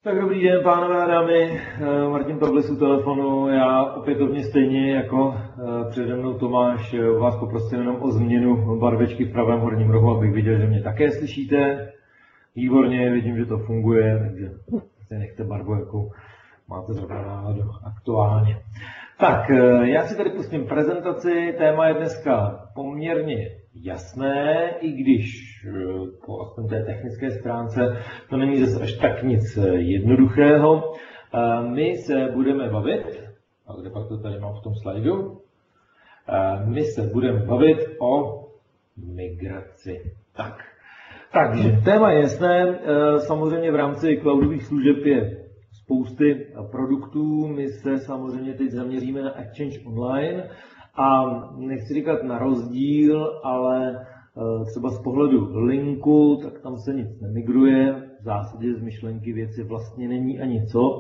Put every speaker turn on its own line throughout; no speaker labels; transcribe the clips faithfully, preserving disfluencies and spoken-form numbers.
Tak dobrý den, pánové a dámy, Martin Pavlis u telefonu. Já opětovně stejně jako přede mnou Tomáš vás poprosím jenom o změnu barvičky v pravém horním rohu, abych viděl, že mě také slyšíte. Výborně, vidím, že to funguje, takže si nechte barvu, jakou máte zrovna náladu aktuálně. Tak, já si tady pustím prezentaci, téma je dneska poměrně jasné, i když po aspoň té technické stránce to není zase až tak nic jednoduchého. My se budeme bavit, a kde pak to tady mám v tom slajdu, my se budeme bavit o migraci. Tak, takže téma je jasné, samozřejmě v rámci cloudových služeb je spousty produktů, my se samozřejmě teď zaměříme na Exchange Online a nechci říkat na rozdíl, ale třeba z pohledu linku, tak tam se nic nemigruje, v zásadě z myšlenky věci vlastně není ani co.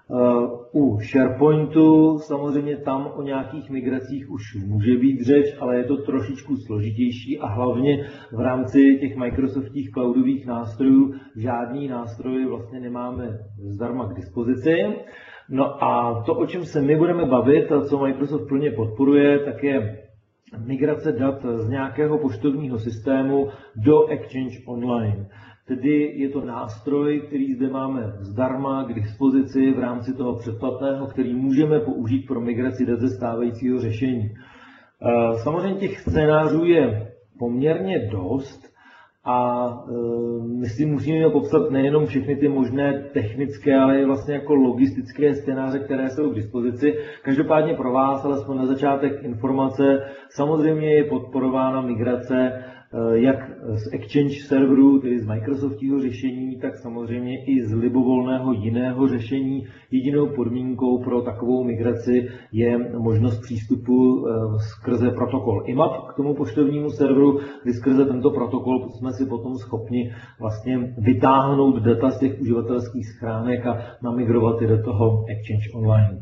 U SharePointu samozřejmě tam o nějakých migracích už může být řeč, ale je to trošičku složitější a hlavně v rámci těch Microsoftích cloudových nástrojů žádný nástroj vlastně nemáme zdarma k dispozici. No a to, o čem se my budeme bavit a co Microsoft plně podporuje, tak je migrace dat z nějakého poštovního systému do Exchange Online. Tedy je to nástroj, který zde máme zdarma k dispozici v rámci toho předplatného, který můžeme použít pro migraci dat ze stávajícího řešení. Samozřejmě těch scénářů je poměrně dost a my si musíme popsat nejenom všechny ty možné technické, ale i vlastně jako logistické scénáře, které jsou k dispozici. Každopádně pro vás, alespoň na začátek informace, samozřejmě je podporována migrace jak z Exchange serverů, tedy z Microsoftího řešení, tak samozřejmě i z libovolného jiného řešení. Jedinou podmínkou pro takovou migraci je možnost přístupu skrze protokol I M A P k tomu poštovnímu serveru, kdy skrze tento protokol jsme si potom schopni vlastně vytáhnout data z těch uživatelských schránek a namigrovat je do toho Exchange Online.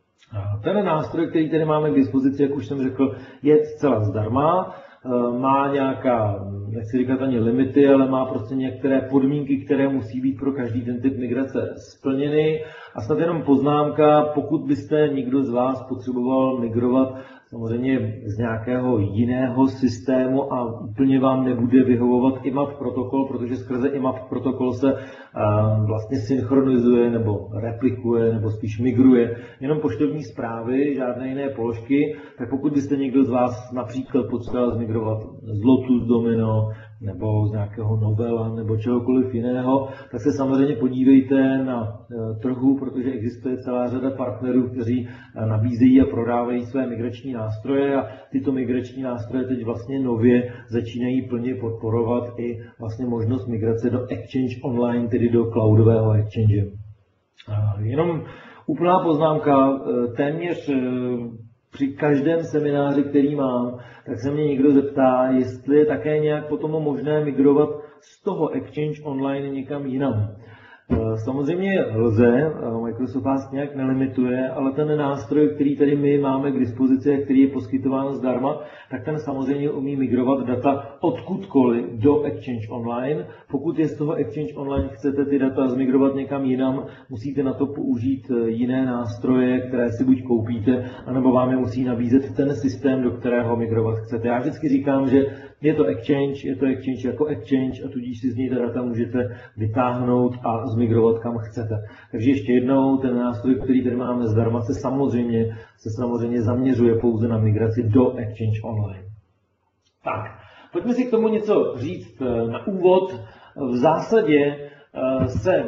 Ten nástroj, který tady máme k dispozici, jak už jsem řekl, je zcela zdarma. Má nějaká, nechci říkat ani limity, ale má prostě některé podmínky, které musí být pro každý ten typ migrace splněny. A snad jenom poznámka, pokud byste někdo z vás potřeboval migrovat samozřejmě z nějakého jiného systému a úplně vám nebude vyhovovat I M A P protokol, protože skrze I M A P protokol se vlastně synchronizuje nebo replikuje nebo spíš migruje jenom poštovní zprávy, žádné jiné položky, tak pokud byste někdo z vás například potřeboval zmigrovat z Lotus Domino nebo z nějakého Novela nebo čehokoliv jiného, tak se samozřejmě podívejte na trhu, protože existuje celá řada partnerů, kteří nabízejí a prodávají své migrační nástroje a tyto migrační nástroje teď vlastně nově začínají plně podporovat i vlastně možnost migrace do Exchange Online, tedy do cloudového exchange. Jenom úplná poznámka, téměř při každém semináři, který mám, tak se mě někdo zeptá, jestli je také nějak potom možné migrovat z toho Exchange Online někam jinam. Samozřejmě lze, Microsoft vás nějak nelimituje, ale ten nástroj, který tady my máme k dispozici a který je poskytován zdarma, tak ten samozřejmě umí migrovat data odkudkoliv do Exchange Online. Pokud je z toho Exchange Online chcete ty data zmigrovat někam jinam, musíte na to použít jiné nástroje, které si buď koupíte, anebo vám je musí nabízet ten systém, do kterého migrovat chcete. Já vždycky říkám, že je to Exchange, je to Exchange jako Exchange a tudíž si z něj ta data můžete vytáhnout a zmigrovat kam chcete. Takže ještě jednou, ten nástroj, který tady máme zdarma, se samozřejmě, se samozřejmě zaměřuje pouze na migraci do Exchange Online. Tak, pojďme si k tomu něco říct na úvod. V zásadě se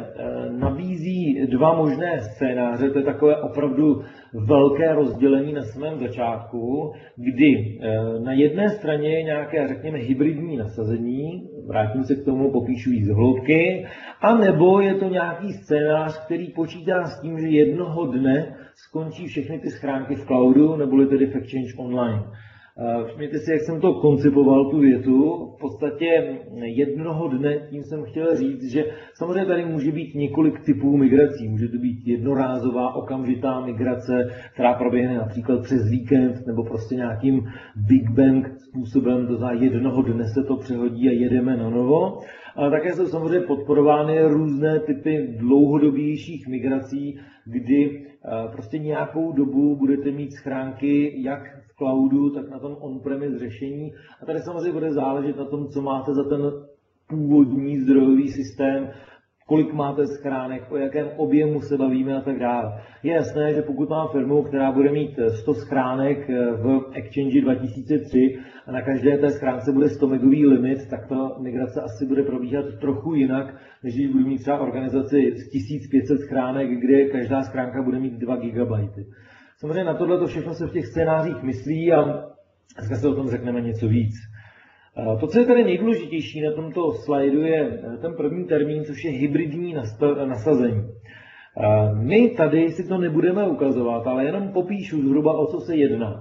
nabízí dva možné scénáře, to je takové opravdu velké rozdělení na samém začátku, kdy na jedné straně je nějaké, řekněme, hybridní nasazení, vrátím se k tomu, popíšu jí z hloubky, anebo je to nějaký scénář, který počítá s tím, že jednoho dne skončí všechny ty schránky v cloudu, neboli tedy v Exchange Online. Všimněte si, jak jsem to koncipoval, tu větu. V podstatě jednoho dne tím jsem chtěl říct, že samozřejmě tady může být několik typů migrací. Může to být jednorázová, okamžitá migrace, která proběhne například přes víkend nebo prostě nějakým Big Bang způsobem, to znamená jednoho dne se to přehodí a jedeme na novo. Ale také jsou samozřejmě podporovány různé typy dlouhodobějších migrací, kdy prostě nějakou dobu budete mít schránky jak v cloudu, tak na tom on-premise řešení. A tady samozřejmě bude záležet na tom, co máte za ten původní zdrojový systém, kolik máte schránek, o jakém objemu se bavíme a tak dále. Je jasné, že pokud mám firmu, která bude mít sto schránek v Exchange dva tisíce tři a na každé té schránce bude sto megový limit, tak ta migrace asi bude probíhat trochu jinak, než když budu mít třeba organizaci z tisíc pět set schránek, kde každá schránka bude mít dva gigabajty. Samozřejmě na tohle to všechno se v těch scénářích myslí a dneska se o tom řekneme něco víc. To, co je tady nejdůležitější na tomto slajdu, je ten první termín, což je hybridní nasazení. My tady si to nebudeme ukazovat, ale jenom popíšu zhruba, o co se jedná.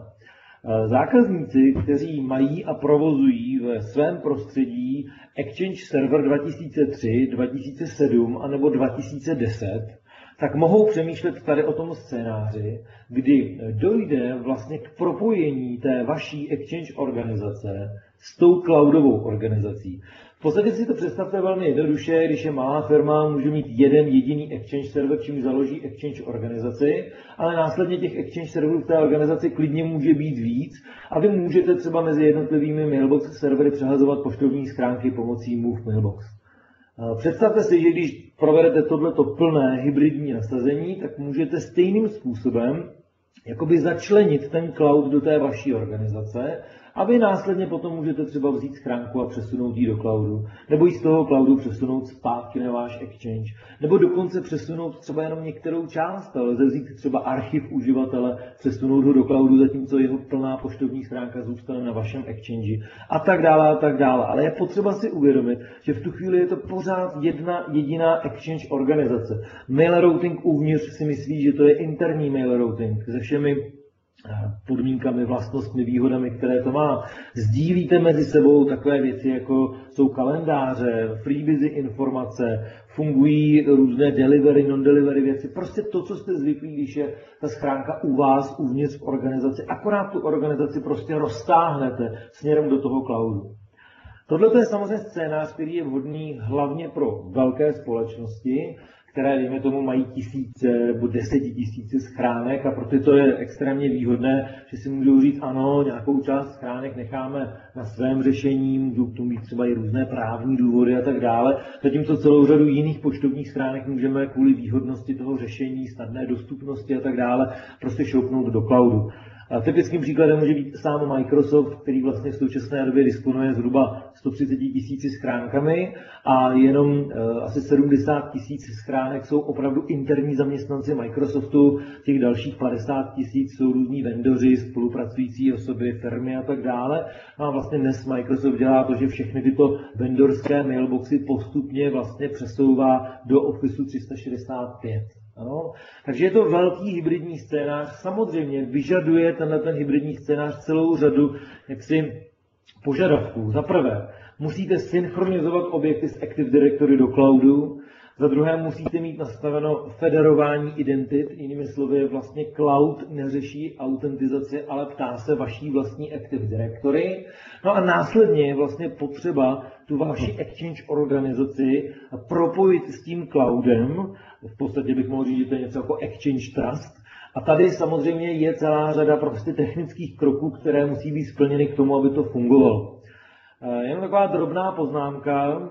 Zákazníci, kteří mají a provozují ve svém prostředí Exchange Server dva tisíce tři, dva tisíce sedm a nebo dva tisíce deset, tak mohou přemýšlet tady o tom scénáři, kdy dojde vlastně k propojení té vaší Exchange organizace s tou cloudovou organizací. V podstatě si to představte velmi jednoduše, když je malá firma, může mít jeden jediný Exchange server, čím založí Exchange organizaci, ale následně těch Exchange serverů v té organizaci klidně může být víc a vy můžete třeba mezi jednotlivými mailbox servery přehazovat poštovní schránky pomocí Move Mailbox. Představte si, že když provedete tohleto plné hybridní nasazení, tak můžete stejným způsobem jakoby začlenit ten cloud do té vaší organizace a vy následně potom můžete třeba vzít schránku a přesunout ji do cloudu, nebo ji z toho cloudu přesunout zpátky na váš Exchange, nebo dokonce přesunout třeba jenom některou část, ale lze vzít třeba archiv uživatele, přesunout ho do cloudu, zatímco jeho plná poštovní schránka zůstane na vašem Exchange a tak dále a tak dále. Ale je potřeba si uvědomit, že v tu chvíli je to pořád jedna jediná Exchange organizace. Mail routing uvnitř si myslí, že to je interní mail routing se všemi podmínkami, vlastnostmi, výhodami, které to má. Sdílíte mezi sebou takové věci, jako jsou kalendáře, freebie informace, fungují různé delivery, non-delivery věci. Prostě to, co jste zvyklí, když je ta schránka u vás uvnitř v organizaci, akorát tu organizaci prostě roztáhnete směrem do toho cloudu. Tohle je samozřejmě scénář, který je vhodný hlavně pro velké společnosti, které, dejme tomu, mají tisíce nebo desetitisíce schránek a proto to je extrémně výhodné, že si můžou říct, ano, nějakou část schránek necháme na svém řešení, můžou k tomu být třeba i různé právní důvody a tak dále, zatímco celou řadu jiných poštovních schránek můžeme kvůli výhodnosti toho řešení, snadné dostupnosti a tak dále prostě šoupnout do cloudu. A typickým příkladem může být sám Microsoft, který vlastně v současné době disponuje zhruba sto třicet tisíci schránkami a jenom uh, asi sedmdesát tisíc schránek jsou opravdu interní zaměstnanci Microsoftu, těch dalších padesát tisíc jsou různí vendoři, spolupracující osoby, firmy a tak dále. A vlastně dnes Microsoft dělá to, že všechny tyto vendorské mailboxy postupně vlastně přesouvá do Office tři sta šedesát pět. Ano, takže je to velký hybridní scénář. Samozřejmě vyžaduje tenhle ten hybridní scénář celou řadu jaksi požadavků. Za prvé, musíte synchronizovat objekty z Active Directory do cloudu. Za druhé, musíte mít nastaveno federování identit. Jinými slovy, vlastně cloud neřeší autentizaci, ale ptá se vaší vlastní Active Directory. No a následně je vlastně potřeba tu vaši Exchange organizaci propojit s tím cloudem. V podstatě bych mohl říct, že to je něco jako Exchange Trust. A tady samozřejmě je celá řada prostě technických kroků, které musí být splněny k tomu, aby to fungovalo. Jenom taková drobná poznámka.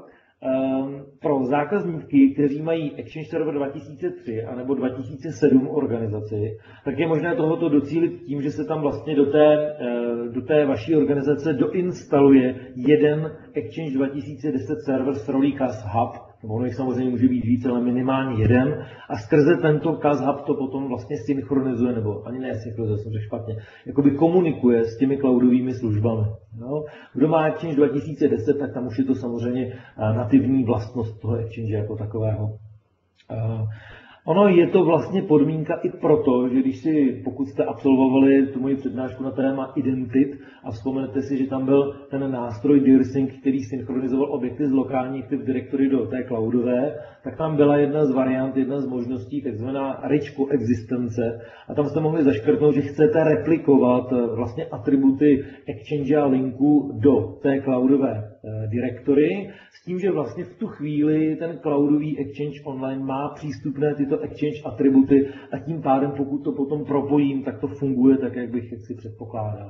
Pro zákazníky, kteří mají Exchange Server dva tisíce tři anebo dva tisíce sedm organizaci, tak je možné tohoto docílit tím, že se tam vlastně do té, do té vaší organizace doinstaluje jeden Exchange dva tisíce deset server s rolí C A S Hub, ono jich samozřejmě může být více, ale minimálně jeden, a skrze tento C A S Hub to potom vlastně synchronizuje, nebo ani ne synchronizuje, jsem řekl špatně, jakoby komunikuje s těmi cloudovými službami. No, kdo má Exchange dva tisíce deset, tak tam už je to samozřejmě nativní vlastnost toho Exchange jako takového. Ono je to vlastně podmínka i proto, že když si, pokud jste absolvovali tu moji přednášku na téma identit a vzpomenete si, že tam byl ten nástroj DirSync, který synchronizoval objekty z lokální Active Directory do té cloudové, tak tam byla jedna z variant, jedna z možností, takzvaná rich coexistence. A tam jste mohli zaškrtnout, že chcete replikovat vlastně atributy Exchange a linku do té cloudové directory, s tím, že vlastně v tu chvíli ten cloudový Exchange Online má přístupné tyto Exchange atributy a tím pádem, pokud to potom propojím, tak to funguje tak, jak bych si předpokládal.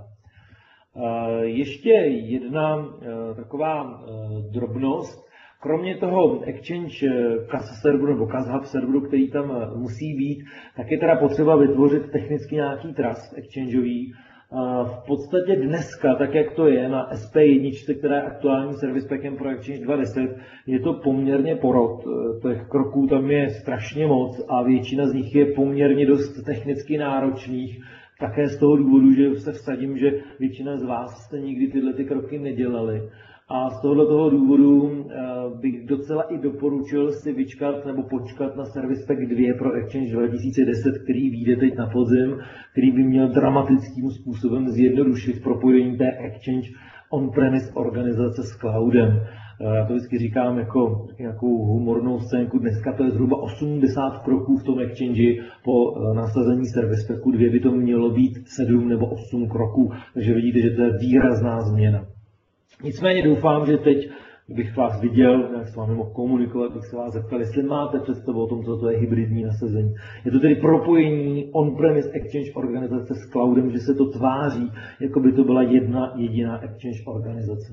Ještě jedna taková drobnost. Kromě toho Exchange C A S serveru nebo C A S Hub serveru, který tam musí být, tak je teda potřeba vytvořit technicky nějaký trust exchangeový. V podstatě dneska, tak jak to je na S P jedna, která je aktuální service packem pro Exchange dva deset, je to poměrně porod. Těch kroků tam je strašně moc a většina z nich je poměrně dost technicky náročných. Také z toho důvodu, že se vsadím, že většina z vás jste nikdy tyhle ty kroky nedělali. A z tohoto toho důvodu bych docela i doporučil si vyčkat nebo počkat na Service Pack dva pro Exchange dva tisíce deset, který vyjde teď na podzim, který by měl dramatickým způsobem zjednodušit propojení té Exchange on-premise organizace s cloudem. Já to vždycky říkám jako nějakou humornou scénku. Dneska to je zhruba osmdesát kroků v tom Exchange, po nasazení Service Packu dva by to mělo být sedm nebo osm kroků, takže vidíte, že to je výrazná změna. Nicméně doufám, že teď, kdybych vás viděl, jak s vámi mohl komunikovat, bych se vás zeptal, jestli máte představu o tom, co to je hybridní nasazení. Je to tedy propojení on-premise Exchange organizace s cloudem, že se to tváří, jako by to byla jedna jediná Exchange organizace.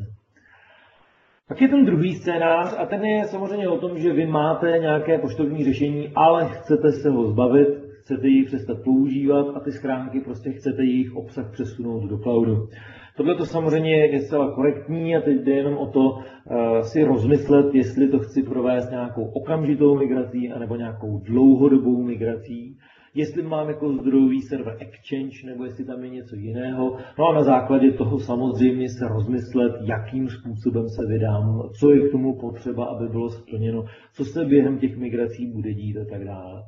Pak je ten druhý scénář a ten je samozřejmě o tom, že vy máte nějaké poštovní řešení, ale chcete se ho zbavit, chcete ji přestat používat a ty schránky prostě chcete jejich obsah přesunout do cloudu. Tohle to samozřejmě je zcela korektní a teď jde jenom o to uh, si rozmyslet, jestli to chci provést nějakou okamžitou migrací anebo nějakou dlouhodobou migrací, jestli mám jako zdrojový server Exchange nebo jestli tam je něco jiného. No a na základě toho samozřejmě se rozmyslet, jakým způsobem se vydám, co je k tomu potřeba, aby bylo splněno, co se během těch migrací bude dít a tak dále.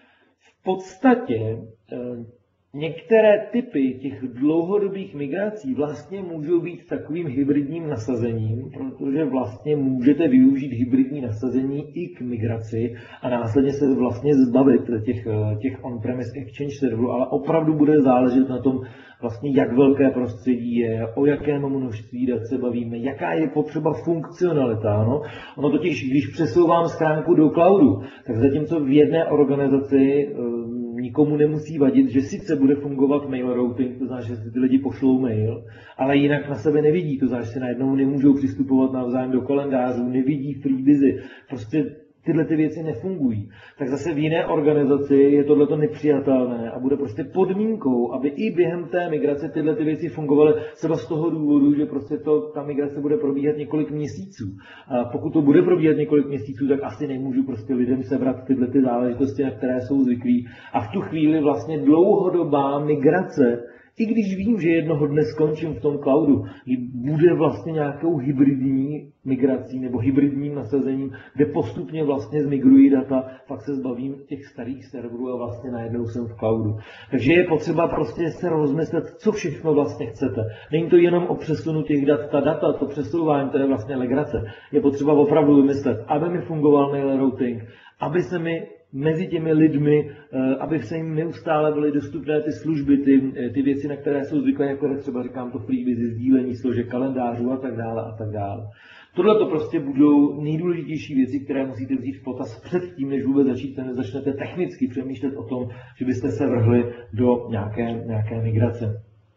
V podstatě uh, některé typy těch dlouhodobých migrací vlastně můžou být takovým hybridním nasazením, protože vlastně můžete využít hybridní nasazení i k migraci a následně se vlastně zbavit těch, těch on-premise Exchange serverů, ale opravdu bude záležet na tom, vlastně jak velké prostředí je, o jakém množství dat se bavíme, jaká je potřeba funkcionalita. No? Ono totiž, když přesouvám schránku do cloudu, tak zatímco v jedné organizaci nikomu nemusí vadit, že sice bude fungovat mail routing, to znamená, že si ty lidi pošlou mail, ale jinak na sebe nevidí, to znamená, že si najednou nemůžou přistupovat navzájem do kalendářů, nevidí freebusy, prostě tyhle ty věci nefungují. Tak zase v jiné organizaci je tohleto nepřijatelné a bude prostě podmínkou, aby i během té migrace tyhle ty věci fungovaly třeba z toho důvodu, že prostě to, ta migrace bude probíhat několik měsíců. A pokud to bude probíhat několik měsíců, tak asi nemůžu prostě lidem sebrat tyhle ty záležitosti, na které jsou zvyklí. A v tu chvíli vlastně dlouhodobá migrace, i když vím, že jednoho dne skončím v tom cloudu, bude vlastně nějakou hybridní migrací nebo hybridním nasazením, kde postupně vlastně zmigrují data, pak se zbavím těch starých serverů a vlastně najednou jsem v cloudu. Takže je potřeba prostě se rozmyslet, co všechno vlastně chcete. Není to jenom o přesunu těch dat, ta data, to přesouvání, to je vlastně legrace. Je potřeba opravdu vymyslet, aby mi fungoval mail routing, aby se mi mezi těmi lidmi, aby se jim neustále byly dostupné ty služby, ty, ty věci, na které jsou zvyklé, jako třeba říkám to freebie, sdílení složek kalendářů a tak dále a tak dále. Tohle to prostě budou nejdůležitější věci, které musíte vzít v potaz předtím, než vůbec začít, začnete technicky přemýšlet o tom, že byste se vrhli do nějaké, nějaké migrace.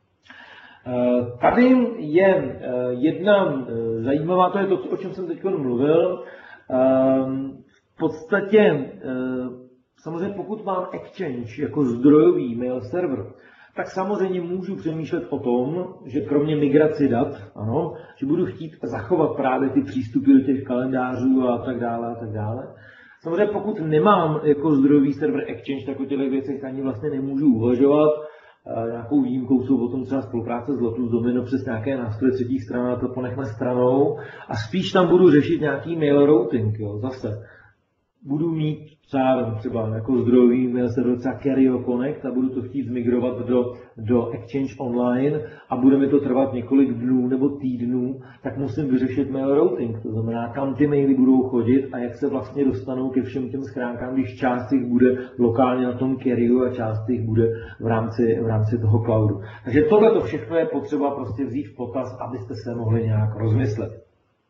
Tady je jedna zajímavá, to je to, o čem jsem teď mluvil. V podstatě, samozřejmě pokud mám Exchange jako zdrojový mail server, tak samozřejmě můžu přemýšlet o tom, že kromě migraci dat, ano, že budu chtít zachovat právě ty přístupy do těch kalendářů a tak dále a tak dále. Samozřejmě pokud nemám jako zdrojový server Exchange, tak o těch věcech ani vlastně nemůžu uvažovat. Nějakou výjimkou jsou potom třeba spolupráce s Lotus Domino přes nějaké nástroje třetích stran, a to ponechme stranou. A spíš tam budu řešit nějaký mail routing, jo, zase. budu mít třeba, třeba jako zdrojový mail server třeba Kerio Connect a budu to chtít zmigrovat do, do Exchange Online a bude mi to trvat několik dnů nebo týdnů, tak musím vyřešit mail routing. To znamená, kam ty maily budou chodit a jak se vlastně dostanou ke všem těm schránkám, když část jich bude lokálně na tom Kerio a část jich bude v rámci, v rámci toho cloudu. Takže tohle to všechno je potřeba prostě vzít v potaz, abyste se mohli nějak rozmyslet.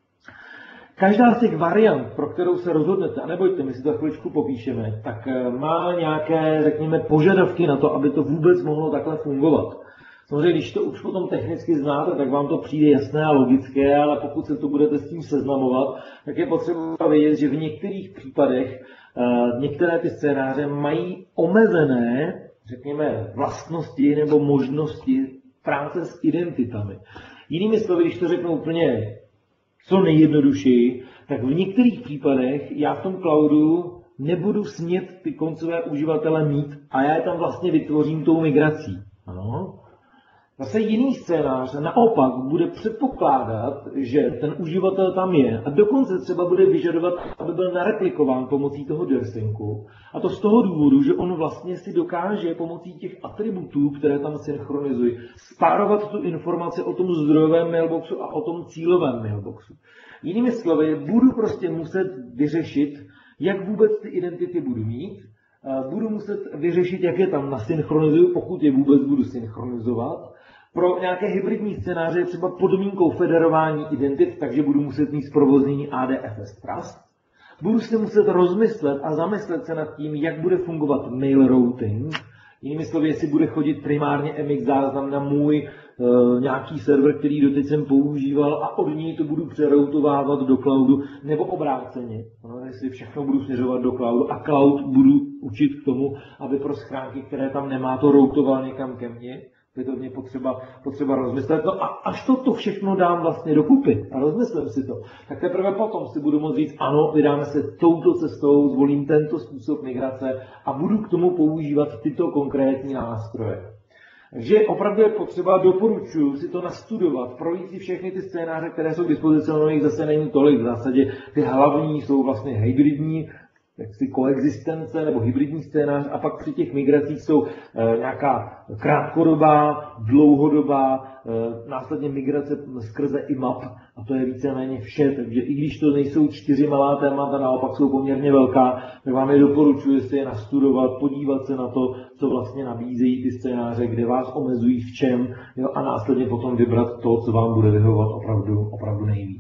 Každá z těch variant, pro kterou se rozhodnete, a nebojte, my si to chviličku popíšeme, tak má nějaké, řekněme, požadavky na to, aby to vůbec mohlo takhle fungovat. Samozřejmě, když to už potom technicky znáte, tak vám to přijde jasné a logické, ale pokud se to budete s tím seznamovat, tak je potřeba vědět, že v některých případech některé ty scénáře mají omezené, řekněme, vlastnosti nebo možnosti práce s identitami. Jinými slovy, když to řeknu úplně co nejjednodušeji, tak v některých případech já v tom cloudu nebudu smět ty koncové uživatele mít a já je tam vlastně vytvořím tou migrací. Ano. Zase jiný scénář naopak bude předpokládat, že ten uživatel tam je a dokonce třeba bude vyžadovat, aby byl nareplikován pomocí toho dersynku. A to z toho důvodu, že on vlastně si dokáže pomocí těch atributů, které tam synchronizují, spárovat tu informaci o tom zdrojovém mailboxu a o tom cílovém mailboxu. Jinými slovy, budu prostě muset vyřešit, jak vůbec ty identity budu mít, budu muset vyřešit, jak je tam nasynchronizuju, pokud je vůbec budu synchronizovat. Pro nějaké hybridní scénáře je třeba podmínkou federování identit, takže budu muset mít zprovoznění A D F S Trust. Budu si muset rozmyslet a zamyslet se nad tím, jak bude fungovat mail routing. Jinými slovy, jestli bude chodit primárně M X záznam na můj e, nějaký server, který doteď jsem používal a od něj to budu přeroutovávat do cloudu, nebo obráceně. No, jestli všechno budu směřovat do cloudu a cloud budu učit k tomu, aby pro schránky, které tam nemá, to routoval někam ke mně. Je to mě potřeba, potřeba rozmyslet. No a až to, to všechno dám vlastně dokupy a rozmyslím si to, tak teprve potom si budu moct říct, ano, vydáme se touto cestou, zvolím tento způsob migrace a budu k tomu používat tyto konkrétní nástroje. Takže opravdu je potřeba, doporučuji si to nastudovat, projít si všechny ty scénáře, které jsou k dispozici, ono jich zase není tolik. V zásadě ty hlavní jsou vlastně hybridní, jaksi koexistence nebo hybridní scénář a pak při těch migracích jsou e, nějaká krátkodobá, dlouhodobá, e, následně migrace skrze I M A P a to je víceméně vše, takže i když to nejsou čtyři malá témata, naopak jsou poměrně velká, tak vám je doporučuji si je nastudovat, podívat se na to, co vlastně nabízejí ty scénáře, kde vás omezují v čem, jo, a následně potom vybrat to, co vám bude vyhovovat opravdu, opravdu nejvíc.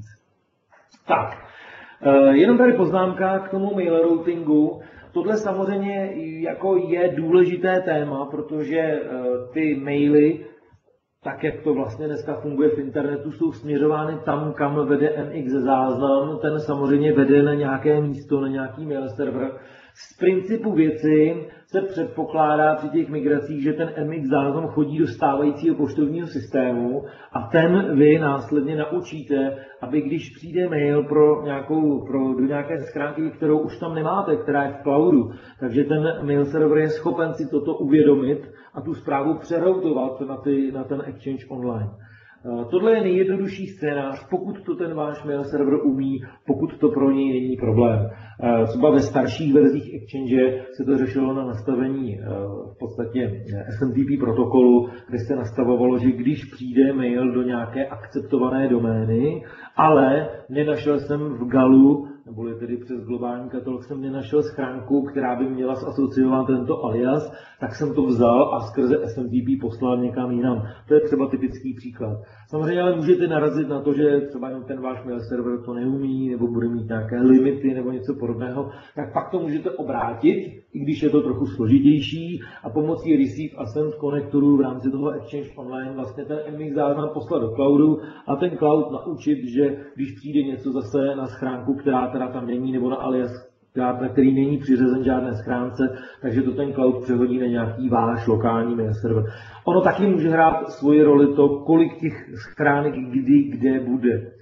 Tak. Jenom tady poznámka k tomu mail routingu. Tohle samozřejmě jako je důležité téma, protože ty maily, tak jak to vlastně dneska funguje v internetu, jsou směřovány tam, kam vede M X záznam. Ten samozřejmě vede na nějaké místo, na nějaký mail server. Z principu věci se předpokládá při těch migracích, že ten M X záznam chodí do stávajícího poštovního systému a ten vy následně naučíte, aby když přijde mail pro nějakou, pro, do nějaké schránky, kterou už tam nemáte, která je v cloudu, takže ten mail server je schopen si toto uvědomit a tu zprávu přeroutovat na, ty, na ten Exchange Online. Tohle je nejjednodušší scénář, pokud to ten váš mail server umí, pokud to pro něj není problém. Třeba ve starších verzích Exchange se to řešilo na nastavení v podstatě S M T P protokolu, kde se nastavovalo, že když přijde mail do nějaké akceptované domény, ale nenašel jsem v Galu, nebo tedy přes globální katalog jsem nenašel schránku, která by měla zasociovat tento alias, tak jsem to vzal a skrze S M T P poslal někam jinam. To je třeba typický příklad. Samozřejmě ale můžete narazit na to, že třeba ten váš mail server to neumí, nebo bude mít nějaké limity nebo něco podobného, tak pak to můžete obrátit, i když je to trochu složitější, a pomocí Receive a Send konektorů v rámci toho Exchange Online vlastně ten M X záznam poslat do cloudu a ten cloud naučit, že když přijde něco zase na schránku, která teda tam není, nebo na alias, na který není přiřazen žádné schránce, takže to ten cloud přehodí na nějaký váš lokální mail server. Ono taky může hrát svoji roli to, kolik těch schránek kdy, kde bude.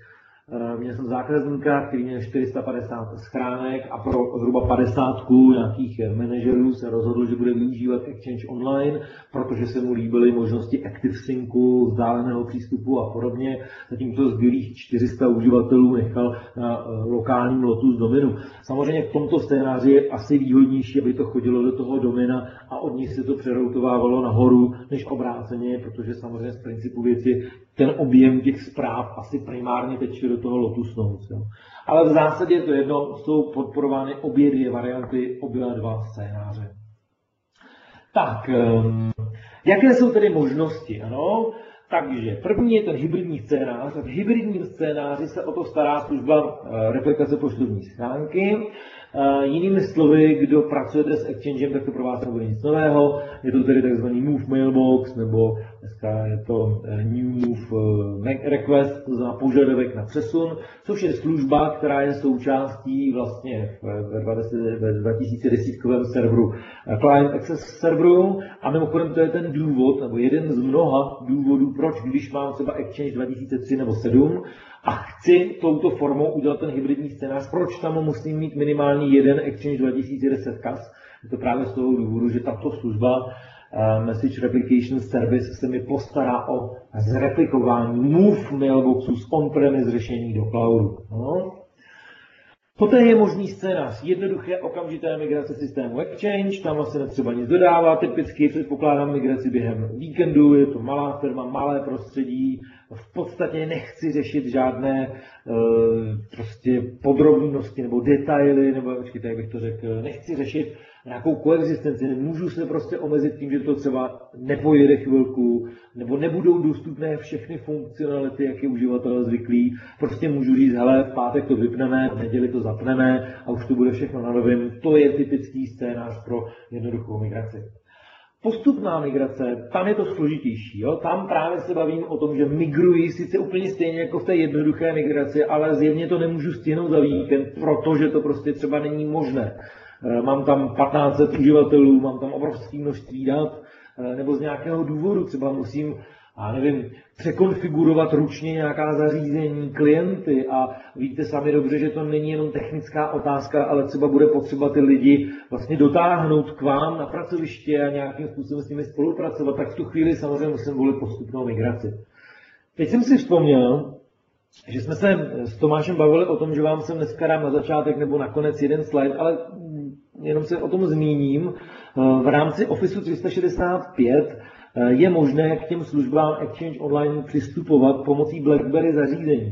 Měl jsem zákazníka, který měl čtyři sta padesát schránek a pro zhruba padesátku nějakých manažerů se rozhodl, že bude využívat Exchange Online, protože se mu líbily možnosti ActiveSyncu, vzdáleného přístupu a podobně. Zatímco zbylých čtyři sta uživatelů nechal na lokálním Lotus domenu. Samozřejmě v tomto scénáři je asi výhodnější, aby to chodilo do toho domena a od nich se to přeroutovávalo nahoru, než obráceně, protože samozřejmě z principu věci ten objem těch zpráv asi primárně teče do toho Lotus Notes. Jo. Ale v zásadě to jedno, jsou podporovány obě dvě varianty, obě dva scénáře. Tak, jaké jsou tedy možnosti? Ano? Takže první je ten hybridní scénář. V hybridním scénáři se o to stará služba replikace poštovní schránky. Jinými slovy, kdo pracujete s Exchange, tak to pro vás nebude nic nového. Je to tedy tzv. Move Mailbox, nebo dneska je to New Move Request, to znamená požadavek na přesun, což je služba, která je součástí vlastně ve dva tisíce deset serveru Client Access serveru. A mimochodem to je ten důvod, nebo jeden z mnoha důvodů, proč když mám třeba Exchange dva tisíce tři nebo sedm, a chci touto formou udělat ten hybridní scénář, proč tam musím mít minimálně jeden Exchange dva tisíce deset C A S. Je to právě z toho důvodu, že tato služba uh, Message Replication Service se mi postará o zreplikování Move Mailboxu z on-premise řešení do cloudu. No. Poté je možný scénář jednoduché okamžité migrace systému Exchange, tam vlastně netřeba nic dodávat, typicky předpokládám migraci během víkendu, je to malá firma, malé prostředí, v podstatě nechci řešit žádné uh, prostě podrobnosti nebo detaily, nebo počkejte, jak bych to řekl, nechci řešit nějakou koexistenci, nemůžu se prostě omezit tím, že to třeba nepojede chvilku, nebo nebudou dostupné všechny funkcionality, jak je uživatel zvyklý. Prostě můžu říct, hele, v pátek to vypneme, v neděli to zapneme a už to bude všechno na novém. To je typický scénář pro jednoduchou migraci. Postupná migrace, tam je to složitější. Jo? Tam právě se bavím o tom, že migruji sice úplně stejně jako v té jednoduché migraci, ale zjevně to nemůžu stihnout za víkend, protože to prostě třeba není možné. Mám tam patnáct set uživatelů, mám tam obrovské množství dat, nebo z nějakého důvodu třeba musím, já nevím, překonfigurovat ručně nějaká zařízení, klienty a víte sami dobře, že to není jenom technická otázka, ale třeba bude potřeba ty lidi vlastně dotáhnout k vám na pracoviště a nějakým způsobem s nimi spolupracovat, tak v tu chvíli samozřejmě musím volit postupnou migraci. Teď jsem si vzpomněl, že jsme se s Tomášem bavili o tom, že vám sem dneska dám na začátek nebo nakonec jeden slide, ale jenom se o tom zmíním. V rámci Office tři sta šedesát pět je možné k těm službám Exchange Online přistupovat pomocí BlackBerry zařízení.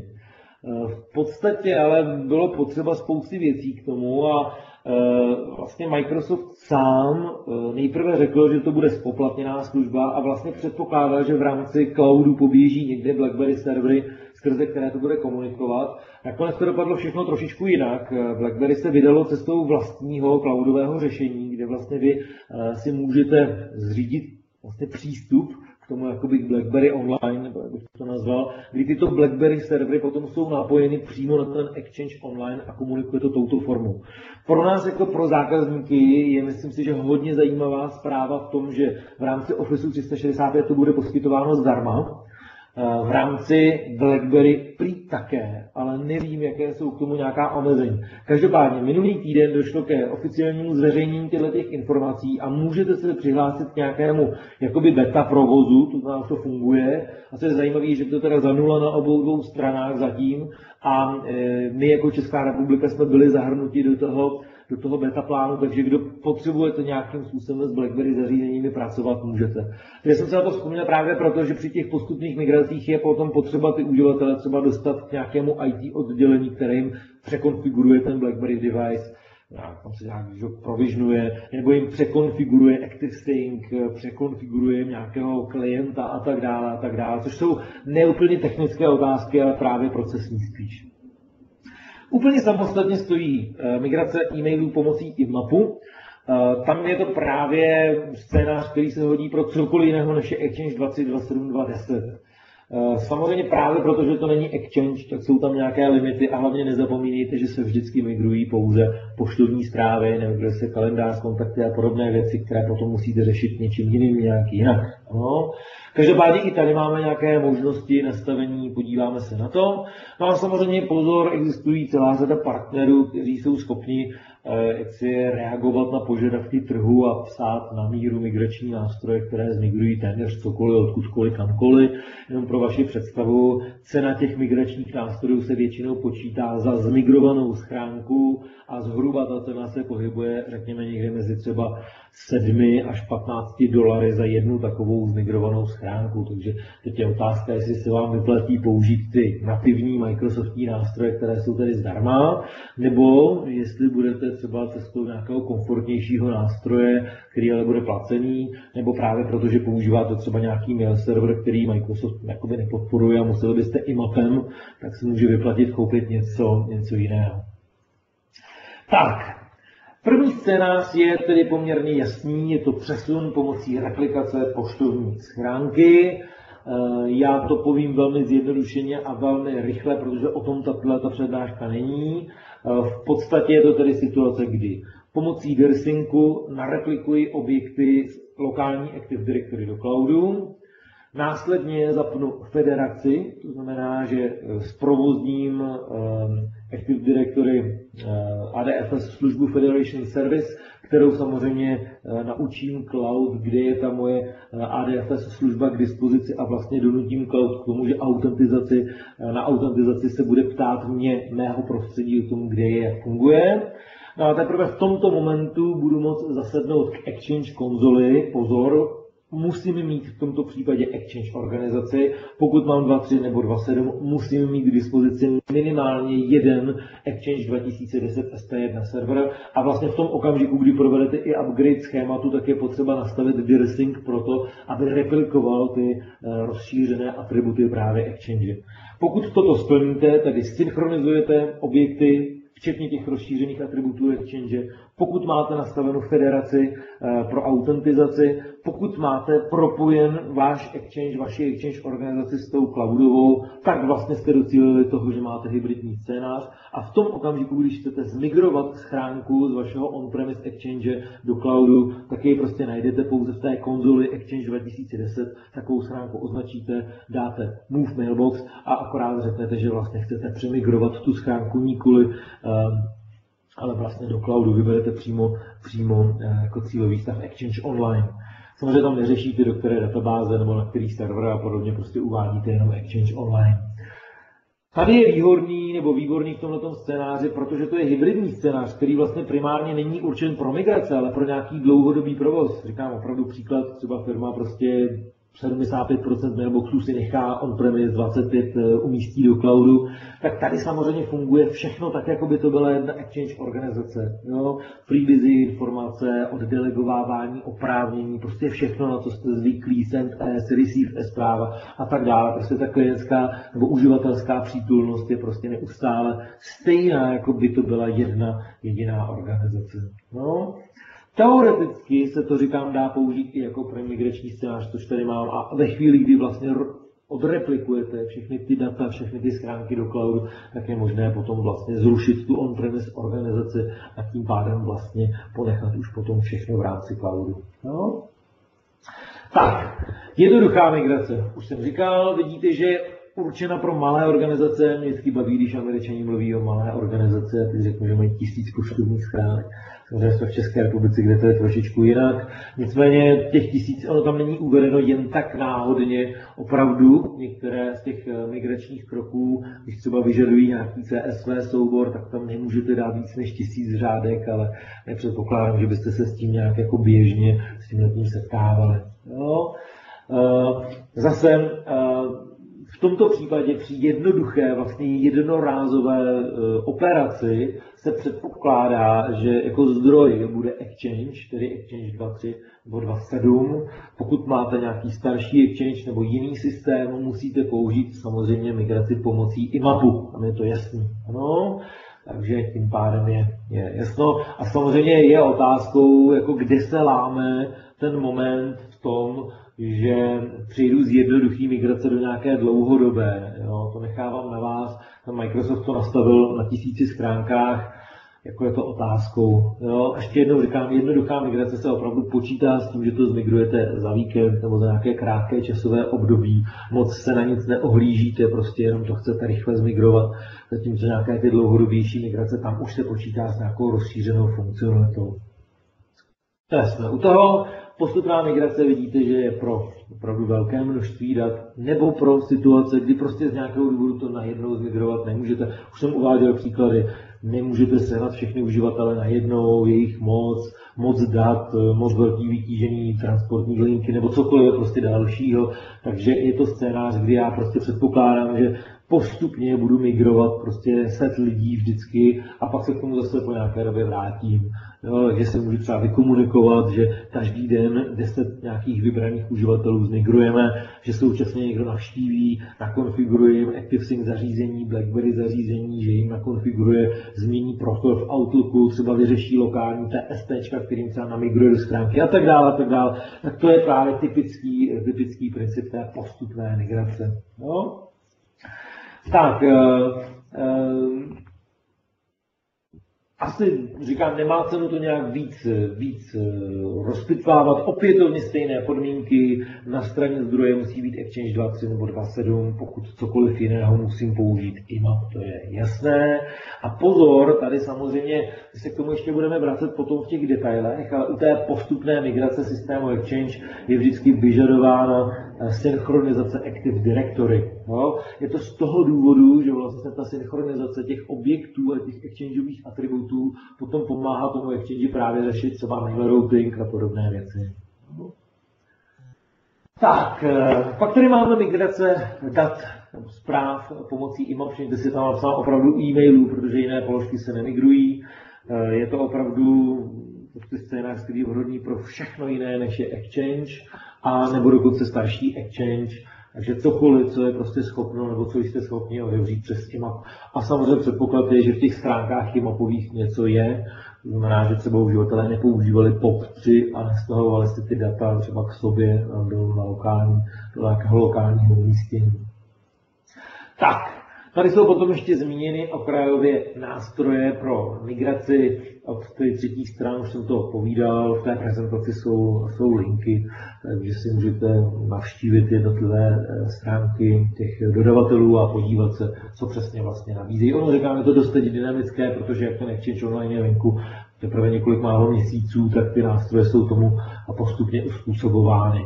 V podstatě ale bylo potřeba spousty věcí k tomu a vlastně Microsoft sám nejprve řekl, že to bude spoplatněná služba a vlastně předpokládal, že v rámci cloudu poběží někde BlackBerry servery, skrze které to bude komunikovat. Nakonec to dopadlo všechno trošičku jinak. BlackBerry se vydalo cestou vlastního cloudového řešení, kde vlastně vy si můžete zřídit vlastně přístup k tomu jakoby BlackBerry Online, nebo jak bych to nazval, kdy tyto BlackBerry servery potom jsou napojeny přímo na ten Exchange Online a komunikuje to touto formou. Pro nás jako pro zákazníky je, myslím si, že hodně zajímavá zpráva v tom, že v rámci Office tři sta šedesát pět to bude poskytováno zdarma. V rámci BlackBerry prý také, ale nevím, jaké jsou k tomu nějaká omezení. Každopádně minulý týden došlo ke oficiálnímu zveřejnění těchto informací a můžete se přihlásit k nějakému jakoby beta provozu, to znamená, to funguje. A co je zajímavé, že to teda za nula na obou dvou stranách zatím a my jako Česká republika jsme byli zahrnuti do toho, do toho beta plánu, takže kdo potřebujete nějakým způsobem s BlackBerry zařízeními pracovat, můžete. Já jsem se na to vzpomněl právě proto, že při těch postupných migracích je potom potřeba ty uživatele třeba dostat k nějakému í té oddělení, které jim překonfiguruje ten BlackBerry device, tam se nějak provisionuje, nebo jim překonfiguruje ActiveSync, překonfiguruje jim nějakého klienta a tak dále a tak dále, což jsou neúplně technické otázky, ale právě procesní spíš. Úplně samostatně stojí migrace e-mailů pomocí IMAPu. Tam je to právě scénář, který se hodí pro cokoliv jiného než je Exchange dvacet dvacet sedm dvacet deset. Samozřejmě právě protože to není exchange, tak jsou tam nějaké limity a hlavně nezapomínejte, že se vždycky migrují pouze poštovní zprávy, nebo se kalendář, kontakty a podobné věci, které potom musíte řešit něčím jiným, nějak jinak. Ano. Každopádně i tady máme nějaké možnosti nastavení, podíváme se na to. No a samozřejmě pozor, existují celá řada partnerů, kteří jsou schopni jak si reagovat na požadavky trhu a psát na míru migrační nástroje, které zmigrují téměř cokoliv, odkudkoliv, kamkoliv. Jenom pro vaši představu, cena těch migračních nástrojů se většinou počítá za zmigrovanou schránku a zhruba ta cena se pohybuje, řekněme, někde mezi třeba sedmi až patnácti dolary za jednu takovou zmigrovanou schránku. Takže teď je otázka, jestli se vám vyplatí použít ty nativní Microsoftní nástroje, které jsou tedy zdarma, nebo jestli budete třeba cestou nějakého komfortnějšího nástroje, který ale bude placený, nebo právě protože používáte třeba nějaký mail server, který Microsoft jakoby nepodporuje a museli byste i mapem, tak se může vyplatit koupit něco, něco jiného. Tak, první scénář je tedy poměrně jasný, je to přesun pomocí replikace poštovní schránky. Já to povím velmi zjednodušeně a velmi rychle, protože o tom tato přednáška není. V podstatě je to tedy situace, kdy pomocí Dirsyncu nareplikuji objekty z lokální Active Directory do cloudu, následně zapnu federaci, to znamená, že zprovozním Active Directory A D F S službu Federation Service, kterou samozřejmě naučím cloud, kde je ta moje A D F S služba k dispozici a vlastně donutím cloud k tomu, že autentizaci, na autentizaci se bude ptát mě, mého prostředí o tom, kde je, jak funguje. No a teprve v tomto momentu budu moct zasednout k Exchange konzoli, pozor, musím mít v tomto případě Exchange organizaci. Pokud mám dva tři nebo dva sedm, musím mít k dispozici minimálně jeden Exchange dva tisíce deset S P jedna server a vlastně v tom okamžiku, kdy provedete i upgrade schématu, tak je potřeba nastavit Dirsync pro to, aby replikoval ty rozšířené atributy právě Exchange. Pokud toto splníte, tedy synchronizujete objekty, včetně těch rozšířených atributů Exchange, pokud máte nastavenou federaci pro autentizaci, pokud máte propojen váš Exchange, vaši Exchange organizaci s tou cloudovou, tak vlastně jste docílili toho, že máte hybridní scénář a v tom okamžiku, když chcete zmigrovat schránku z vašeho on-premise Exchange do cloudu, tak ji prostě najdete pouze v té konzoli Exchange dva tisíce deset, takovou schránku označíte, dáte Move Mailbox a akorát řeknete, že vlastně chcete přemigrovat tu schránku nikoli ale vlastně do cloudu vyberete přímo, přímo jako cílový stav Exchange Online. Samozřejmě tam neřešíte, do které databáze nebo na který server a podobně, prostě uvádíte jenom Exchange Online. Tady je výhodný nebo výborný v tomto scénáři, protože to je hybridní scénář, který vlastně primárně není určen pro migrace, ale pro nějaký dlouhodobý provoz. Říkám opravdu příklad, třeba firma prostě sedmdesát pět procent mailboxů si nechá on-premise, dvacet pět procent umístí do cloudu, tak tady samozřejmě funguje všechno tak, jako by to byla jedna Exchange organizace. Jo? Freebie informace, oddelegovávání, oprávnění, prostě všechno, na co jste zvyklí, send as, receive as práva a tak dále. Prostě ta klientská nebo uživatelská přítulnost je prostě neustále stejná, jako by to byla jedna jediná organizace. No? Teoreticky se to, říkám, dá použít i jako pro migrační scénář, což tady mám, a ve chvíli, kdy vlastně odreplikujete všechny ty data, všechny ty schránky do cloudu, tak je možné potom vlastně zrušit tu on-premise organizaci a tím pádem vlastně ponechat už potom všechno v rámci cloudu. No? Tak, jednoduchá migrace. Už jsem říkal, vidíte, že je určena pro malé organizace. Mě vždycky baví, když Američani mluví o malé organizace a ty řeknu, že mají tisíc poštovních schránek. Samozřejmě jsme v České republice, kde to je trošičku jinak. Nicméně těch tisíc, ono tam není uvedeno jen tak náhodně. Opravdu některé z těch migračních kroků, když třeba vyžadují nějaký C S V soubor, tak tam nemůžete dát víc než tisíc řádek, ale nepředpokládám, že byste se s tím nějak jako běžně s tím setkávali. Jo? Zase v tomto případě při jednoduché, vlastně jednorázové operaci se předpokládá, že jako zdroj bude Exchange, tedy Exchange dva tři nebo dva sedm. Pokud máte nějaký starší Exchange nebo jiný systém, musíte použít samozřejmě migraci pomocí I mapu. Tam je to jasný. Ano? Takže tím pádem je, je jasno. A samozřejmě je otázkou, jako kde se láme ten moment v tom, že přejdu z jednoduché migrace do nějaké dlouhodobé. Jo? To nechávám na vás. Ten Microsoft to nastavil na tisíci stránkách, jako je to otázkou. Jo? Ještě jednou říkám, jednoduchá migrace se opravdu počítá s tím, že to zmigrujete za víkend nebo za nějaké krátké časové období. Moc se na nic neohlížíte, prostě jenom to chcete rychle zmigrovat. Zatímco nějaké ty dlouhodobější migrace, tam už se počítá s nějakou rozšířenou funkcionalitou. To jsme u toho. Postupná migrace vidíte, že je pro opravdu velké množství dat, nebo pro situace, kdy prostě z nějakého důvodu to najednou zmigrovat nemůžete. Už jsem uváděl příklady, nemůžete sehnat všechny uživatele najednou, jejich moc, moc dat, moc velký vytížení transportní linky nebo cokoliv prostě dalšího. Takže je to scénář, kdy já prostě předpokládám, že postupně budu migrovat prostě set lidí vždycky a pak se k tomu zase po nějaké době vrátím. Jo, že se můžu třeba vykomunikovat, že každý den deset nějakých vybraných uživatelů zmigrujeme, že současně někdo navštíví, nakonfiguruje jim ActiveSync zařízení, BlackBerry zařízení, že jim nakonfiguruje, změní profil v Outlooku, třeba vyřeší lokální T S T, kterým třeba namigruje do schránky a tak dále, a tak dále. Tak to je právě typický, typický princip té postupné migrace. Jo? Tak, uh, uh, asi říkám, nemá cenu to nějak víc, víc rozpitvávat. Opětovně stejné podmínky. Na straně zdroje musí být Exchange dva tečka tři nebo dva tečka sedm, pokud cokoliv jiného musím použít I M A P, to je jasné. A pozor, tady samozřejmě se k tomu ještě budeme vracet potom v těch detailech, ale u té postupné migrace systému Exchange je vždycky vyžadována synchronizace Active Directory. Jo? Je to z toho důvodu, že vlastně ta synchronizace těch objektů a těch exchangeových atributů potom pomáhá tomu Exchange právě řešit třeba mail routing a podobné věci. Tak, pak tady máme migrace dat, zpráv pomocí I M A P, všimněte si tam napsal opravdu e-mailů, protože jiné položky se nemigrují. Je to opravdu scénář, který je vhodný pro všechno jiné, než je Exchange, a nebo dokonce starší Exchange. Takže cokoliv, co je prostě schopno, nebo co jste schopni otevřít přes I M A P. A samozřejmě předpoklad je, že v těch stránkách IMAPových něco je. To znamená, že třeba uživatelé nepoužívali P O P tři a nestahovali si ty data třeba k sobě do, na lokální, do nějakého lokálního umístění. Tak, tady jsou potom ještě zmíněny okrajově nástroje pro migraci od třetích stran, už jsem to povídal, v té prezentaci jsou, jsou linky, takže si můžete navštívit jednotlivé stránky těch dodavatelů a podívat se, co přesně vlastně nabízejí. Ono říkám, je to dost dynamické, protože jak ten Exchange Online je venku teprve několik málo měsíců, tak ty nástroje jsou tomu postupně uspůsobovány.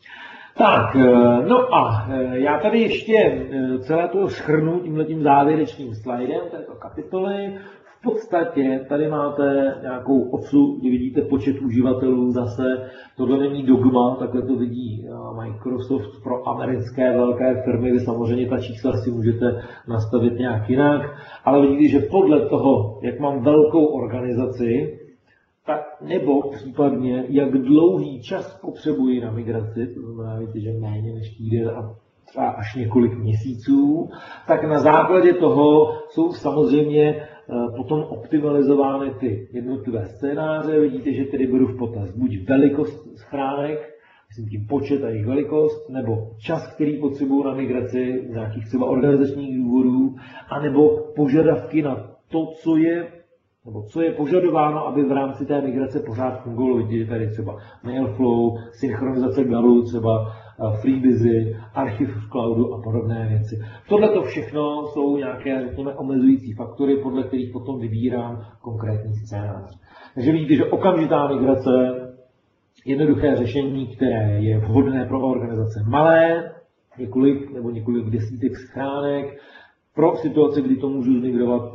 Tak, no a já tady ještě celé to shrnu tímhletím závěrečným slajdem této kapitoly. V podstatě tady máte nějakou osu, kdy vidíte počet uživatelů zase. Tohle není dogma, takhle to vidí Microsoft pro americké velké firmy. Vy samozřejmě ta čísla si můžete nastavit nějak jinak, ale vidíte, že podle toho, jak mám velkou organizaci, tak nebo případně, jak dlouhý čas potřebuji na migraci, to znamená, víte, že méně než týden a třeba až několik měsíců, tak na základě toho jsou samozřejmě potom optimalizovány ty jednotlivé scénáře. Vidíte, že tedy beru v potaz buď velikost schránek, myslím tím počet a jejich velikost, nebo čas, který potřebuji na migraci z nějakých třeba organizačních důvodů, anebo požadavky na to, co je nebo co je požadováno, aby v rámci té migrace pořád fungovalo. Vidíte tady třeba Mailflow, synchronizace Galu, třeba FreeBusy, archiv v cloudu a podobné věci. Tohle to všechno jsou nějaké, řekněme, omezující faktory, podle kterých potom vybírám konkrétní scénář. Takže vidíte, že okamžitá migrace, jednoduché řešení, které je vhodné pro organizace malé, několik nebo několik desítek schránek, pro situaci, kdy to můžu zmigrovat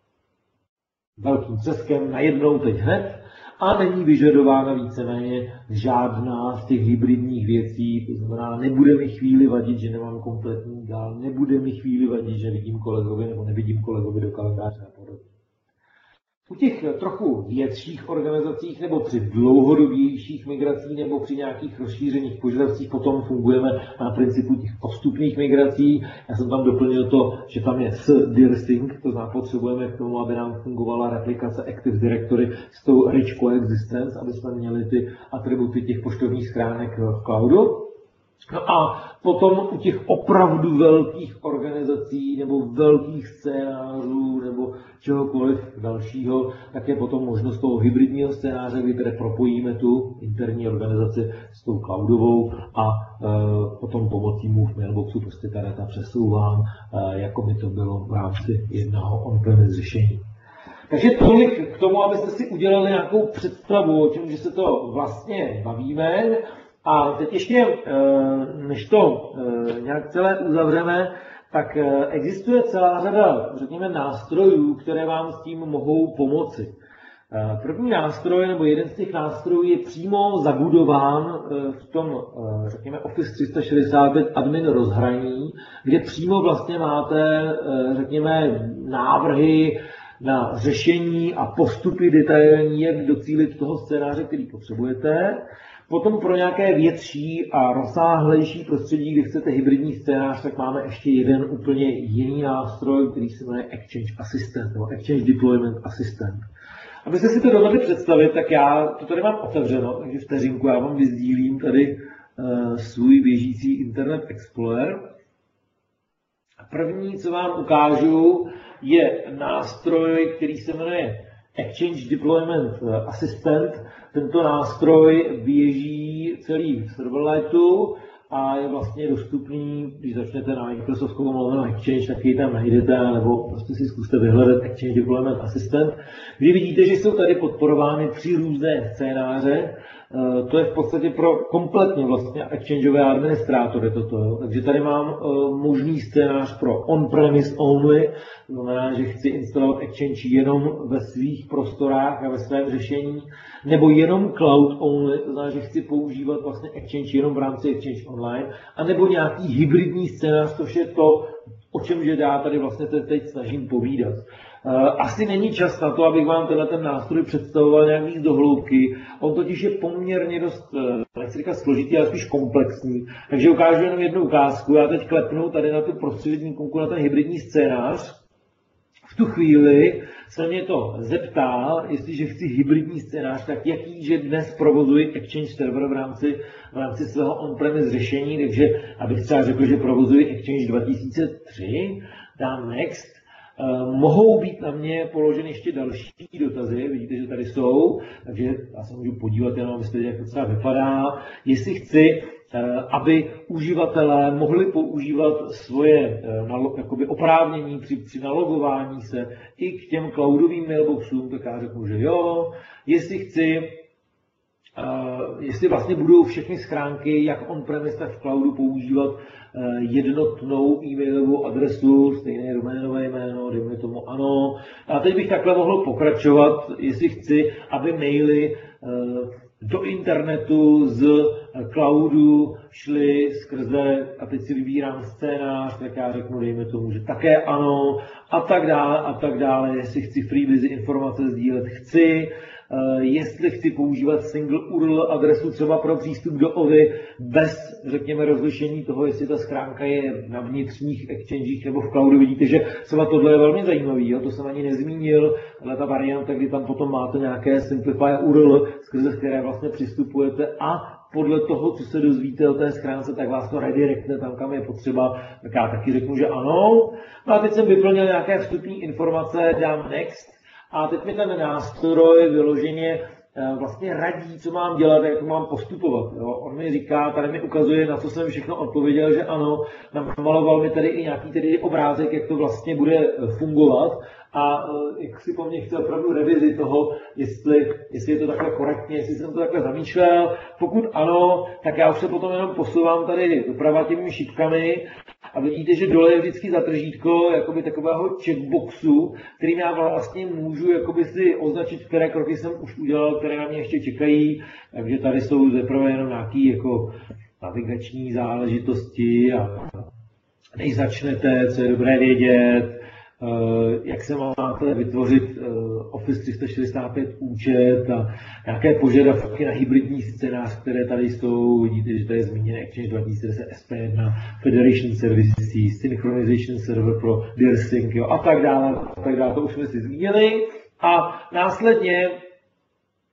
velkým třeskem najednou teď hned a není vyžadována víceméně žádná z těch hybridních věcí, to znamená, nebude mi chvíli vadit, že nemám kompletní dál, nebude mi chvíli vadit, že vidím kolegovi nebo nevidím kolegovi do kalendáře a podobně. U těch trochu větších organizacích nebo při dlouhodobějších migracích nebo při nějakých rozšířených požadavcích potom fungujeme na principu těch postupných migrací. Já jsem tam doplnil to, že tam je sdirsync, to znamená potřebujeme k tomu, aby nám fungovala replikace Active Directory s tou rich coexistence, aby jsme měli ty atributy těch poštovních schránek v cloudu. No a potom u těch opravdu velkých organizací nebo velkých scénářů nebo čehokoliv dalšího, tak je potom možnost toho hybridního scénáře, kdy tedy propojíme tu interní organizaci s tou cloudovou a e, potom pomocí Move Mailboxu prostě ta data přesouvám, e, jako by to bylo v rámci jednoho on-premise řešení. Takže tolik k tomu, abyste si udělali nějakou představu, o čem že se to vlastně bavíme. A teď ještě, než to nějak celé uzavřeme, tak existuje celá řada, řekněme, nástrojů, které vám s tím mohou pomoci. První nástroj, nebo jeden z těch nástrojů je přímo zabudován v tom, řekněme, Office tři sta šedesát pět admin rozhraní, kde přímo vlastně máte, řekněme, návrhy na řešení a postupy detailní, jak docílit toho scénáře, který potřebujete. Potom pro nějaké větší a rozsáhlejší prostředí, kde chcete hybridní scénář, tak máme ještě jeden úplně jiný nástroj, který se jmenuje Exchange Assistant, nebo Exchange Deployment Assistant. Abyste si to dovedli představit, tak já to tady mám otevřeno, takže vteřinku já vám vyzdílím tady uh, svůj běžící Internet Explorer. První, co vám ukážu, je nástroj, který se jmenuje Exchange Deployment Assistant. Tento nástroj běží celý v Silverlightu a je vlastně dostupný, když začnete na Microsoftu lomeno Exchange, tak ji tam najdete, nebo prostě si zkuste vyhledat Exchange Deployment Assistant, kdy vidíte, že jsou tady podporovány tři různé scénáře. To je v podstatě pro kompletně vlastně exchangeové administrátory toto. Takže tady mám možný scénář pro on-premise only, to znamená, že chci instalovat Exchange jenom ve svých prostorách a ve svém řešení, nebo jenom cloud only, to znamená, že chci používat vlastně Exchange jenom v rámci Exchange Online, anebo nějaký hybridní scénář, což je to, o čem že já tady vlastně teď snažím povídat. Asi není čas na to, abych vám tenhle ten nástroj představoval nějak víc do hloubky. On totiž je poměrně dost, nechci říkat složitý, ale spíš komplexní. Takže ukážu jenom jednu ukázku. Já teď klepnu tady na tu prostřední ikonku, na ten hybridní scénář. V tu chvíli se mě to zeptá, jestliže chci hybridní scénář, tak jaký, že dnes provozuji Exchange server v rámci, v rámci svého on-premise řešení, takže abych třeba řekl, že provozuji Exchange dva tisíce tři, dám Next. Mohou být na mě položeny ještě další dotazy, vidíte, že tady jsou, takže já se můžu podívat jenom, abyste viděli, jak to třeba vypadá. Jestli chci, aby uživatelé mohli používat svoje jakoby oprávnění při, při nalogování se i k těm cloudovým mailboxům, tak já řeknu, že jo. Jestli chci, Uh, jestli vlastně budou všechny schránky, jak on-premise, tak v cloudu používat uh, jednotnou e-mailovou adresu, stejné doménové jméno, dejme tomu ano. A teď bych takhle mohl pokračovat, jestli chci, aby maily uh, do internetu z cloudu šly skrze, a teď si vybírám scénář, tak já řeknu, dejme tomu, že také ano, a tak dále, a tak dále. Jestli chci freebie informace sdílet, chci. Jestli chci používat single U R L adresu třeba pro přístup do O V I bez, řekněme, rozlišení toho, jestli ta schránka je na vnitřních exchangech nebo v cloudu, vidíte, že třeba tohle je velmi zajímavý, jo? To jsem ani nezmínil, ale ta varianta, kdy tam potom máte nějaké simplify U R L, skrze které vlastně přistupujete a podle toho, co se dozvíte o té schránce, tak vás to redirectne tam, kam je potřeba, tak já taky řeknu, že ano. No a teď jsem vyplnil nějaké vstupní informace, dám Next. A teď mi ten nástroj vyloženě vlastně radí, co mám dělat, jak to mám postupovat. Jo. On mi říká, tady mi ukazuje, na co jsem všechno odpověděl, že ano, namaloval mi tady i nějaký tedy obrázek, jak to vlastně bude fungovat. A jak si po mně chce opravdu revizi toho, jestli, jestli je to takhle korektně, jestli jsem to takhle zamýšlel. Pokud ano, tak já už se potom jenom posouvám tady doprava těmi šipkami a vidíte, že dole je vždycky zatržítko jakoby takového checkboxu, kterým já vlastně můžu jakoby si označit, které kroky jsem už udělal, které na mě ještě čekají. Takže tady jsou zaprvé jenom nějaké jako navigační záležitosti a než začnete, co je dobré vědět, jak se máte vytvořit Office tři sta šedesát pět účet a nějaké požadavky na hybridní scénář, které tady jsou. Vidíte, že tady je zmíněn Exchange dva tisíce deset S P jedna, Federation Services, Synchronization Server pro DearSync, jo, a tak dále, a tak dále, to už jsme si zmínili. A následně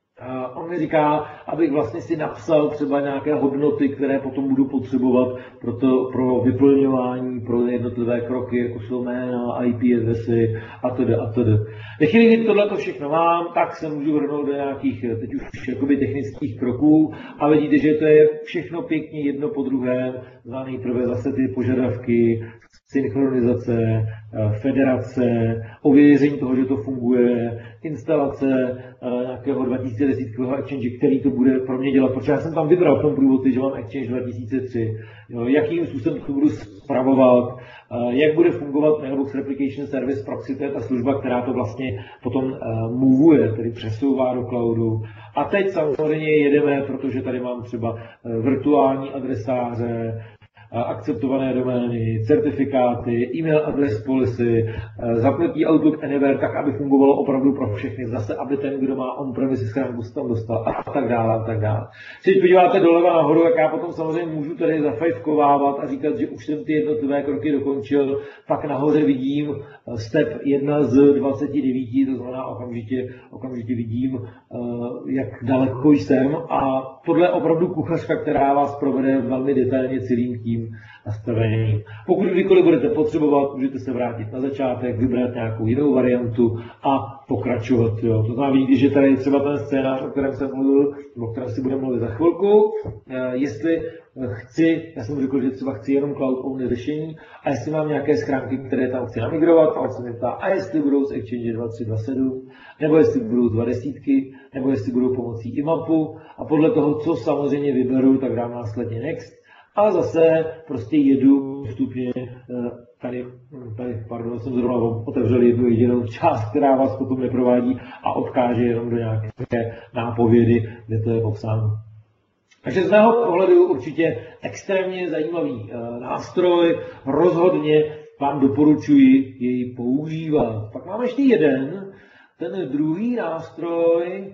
on mi říká, abych vlastně si napsal třeba nějaké hodnoty, které potom budu potřebovat pro, to, pro vyplňování, pro jednotlivé kroky, jako jsou jména, I P adresy a tedy a tedy. Ve chvíli, kdy tohle všechno mám, tak se můžu vrhnout do nějakých teď už jakoby technických kroků a vidíte, že to je všechno pěkně jedno po druhém. Za nejprve zase ty požadavky, synchronizace, federace, ověření toho, že to funguje, instalace nějakého dva tisíce deset Exchange, který to bude pro mě dělat, protože já jsem tam vybral v tom průvodci, že mám Exchange dva tisíce tři, jo, jakým způsobem to budu spravovat, jak bude fungovat Mailbox Replication Service Proxy, to je ta služba, která to vlastně potom movuje, tedy přesouvá do cloudu. A teď samozřejmě jedeme, protože tady mám třeba virtuální adresáře, akceptované domény, certifikáty, e-mail address policy, zapnutí Outlook Anywhere, tak aby fungovalo opravdu pro všechny, zase aby ten, kdo má on-premise schránku, se tam dostal a tak dále a tak dále. Když podíváte doleva nahoru, tak já potom samozřejmě můžu tady zafajfkovávat a říkat, že už jsem ty jednotlivé kroky dokončil, pak nahoře vidím step jedna z dvaceti devíti, to znamená okamžitě, okamžitě vidím, jak daleko jsem a tohle je opravdu kuchařka, která vás provede velmi detailně celým tím nastavením. Pokud kdykoliv budete potřebovat, můžete se vrátit na začátek, vybrat nějakou jinou variantu a pokračovat. Jo. To znamená, vidíte, že tady je třeba ten scénář, o kterém jsem mluvil, o kterém si budeme mluvit za chvilku. Jestli chci, já jsem řekl, že třeba chci jenom cloud only řešení a jestli mám nějaké schránky, které tam chci namigrovat, a on se mě ptá, a jestli budou z Exchange dva tři dva sedm, nebo jestli budou z dva desítky, nebo jestli budou pomocí I mapu a podle toho, co samozřejmě vyberu, tak dám následně next. A zase prostě jedu vstupně, tady, tady pardon, jsem zrovna otevřel jednu jedinou část, která vás potom neprovádí a odkáže jenom do nějaké nápovědy, kde to je popsáno. Takže z mého pohledu určitě extrémně zajímavý nástroj, rozhodně vám doporučuji jej používat. Pak máme ještě jeden, ten druhý nástroj,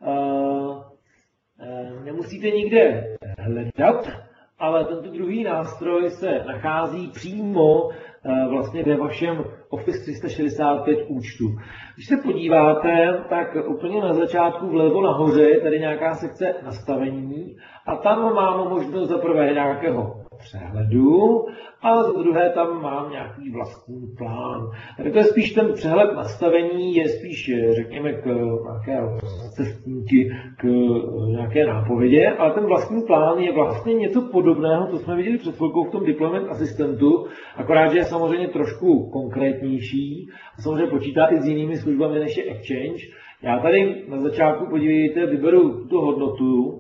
nemusíte nikde hledat, ale tento druhý nástroj se nachází přímo vlastně ve vašem Office tři sta šedesát pět účtu. Když se podíváte, tak úplně na začátku vlevo nahoře je tady nějaká sekce nastavení a tam mám možnost za prvé nějakého přehledu a za druhé tam mám nějaký vlastní plán. Tady to je spíš ten přehled nastavení, je spíš, řekněme, k nějaké cestníky, k nějaké nápovědě, ale ten vlastní plán je vlastně něco podobného, co jsme viděli před chvilkou v tom deployment asistentu, akorát, že je samozřejmě trošku konkrétnější a samozřejmě počítá i s jinými službami než je Exchange. Já tady na začátku, podívejte, vyberu tu hodnotu,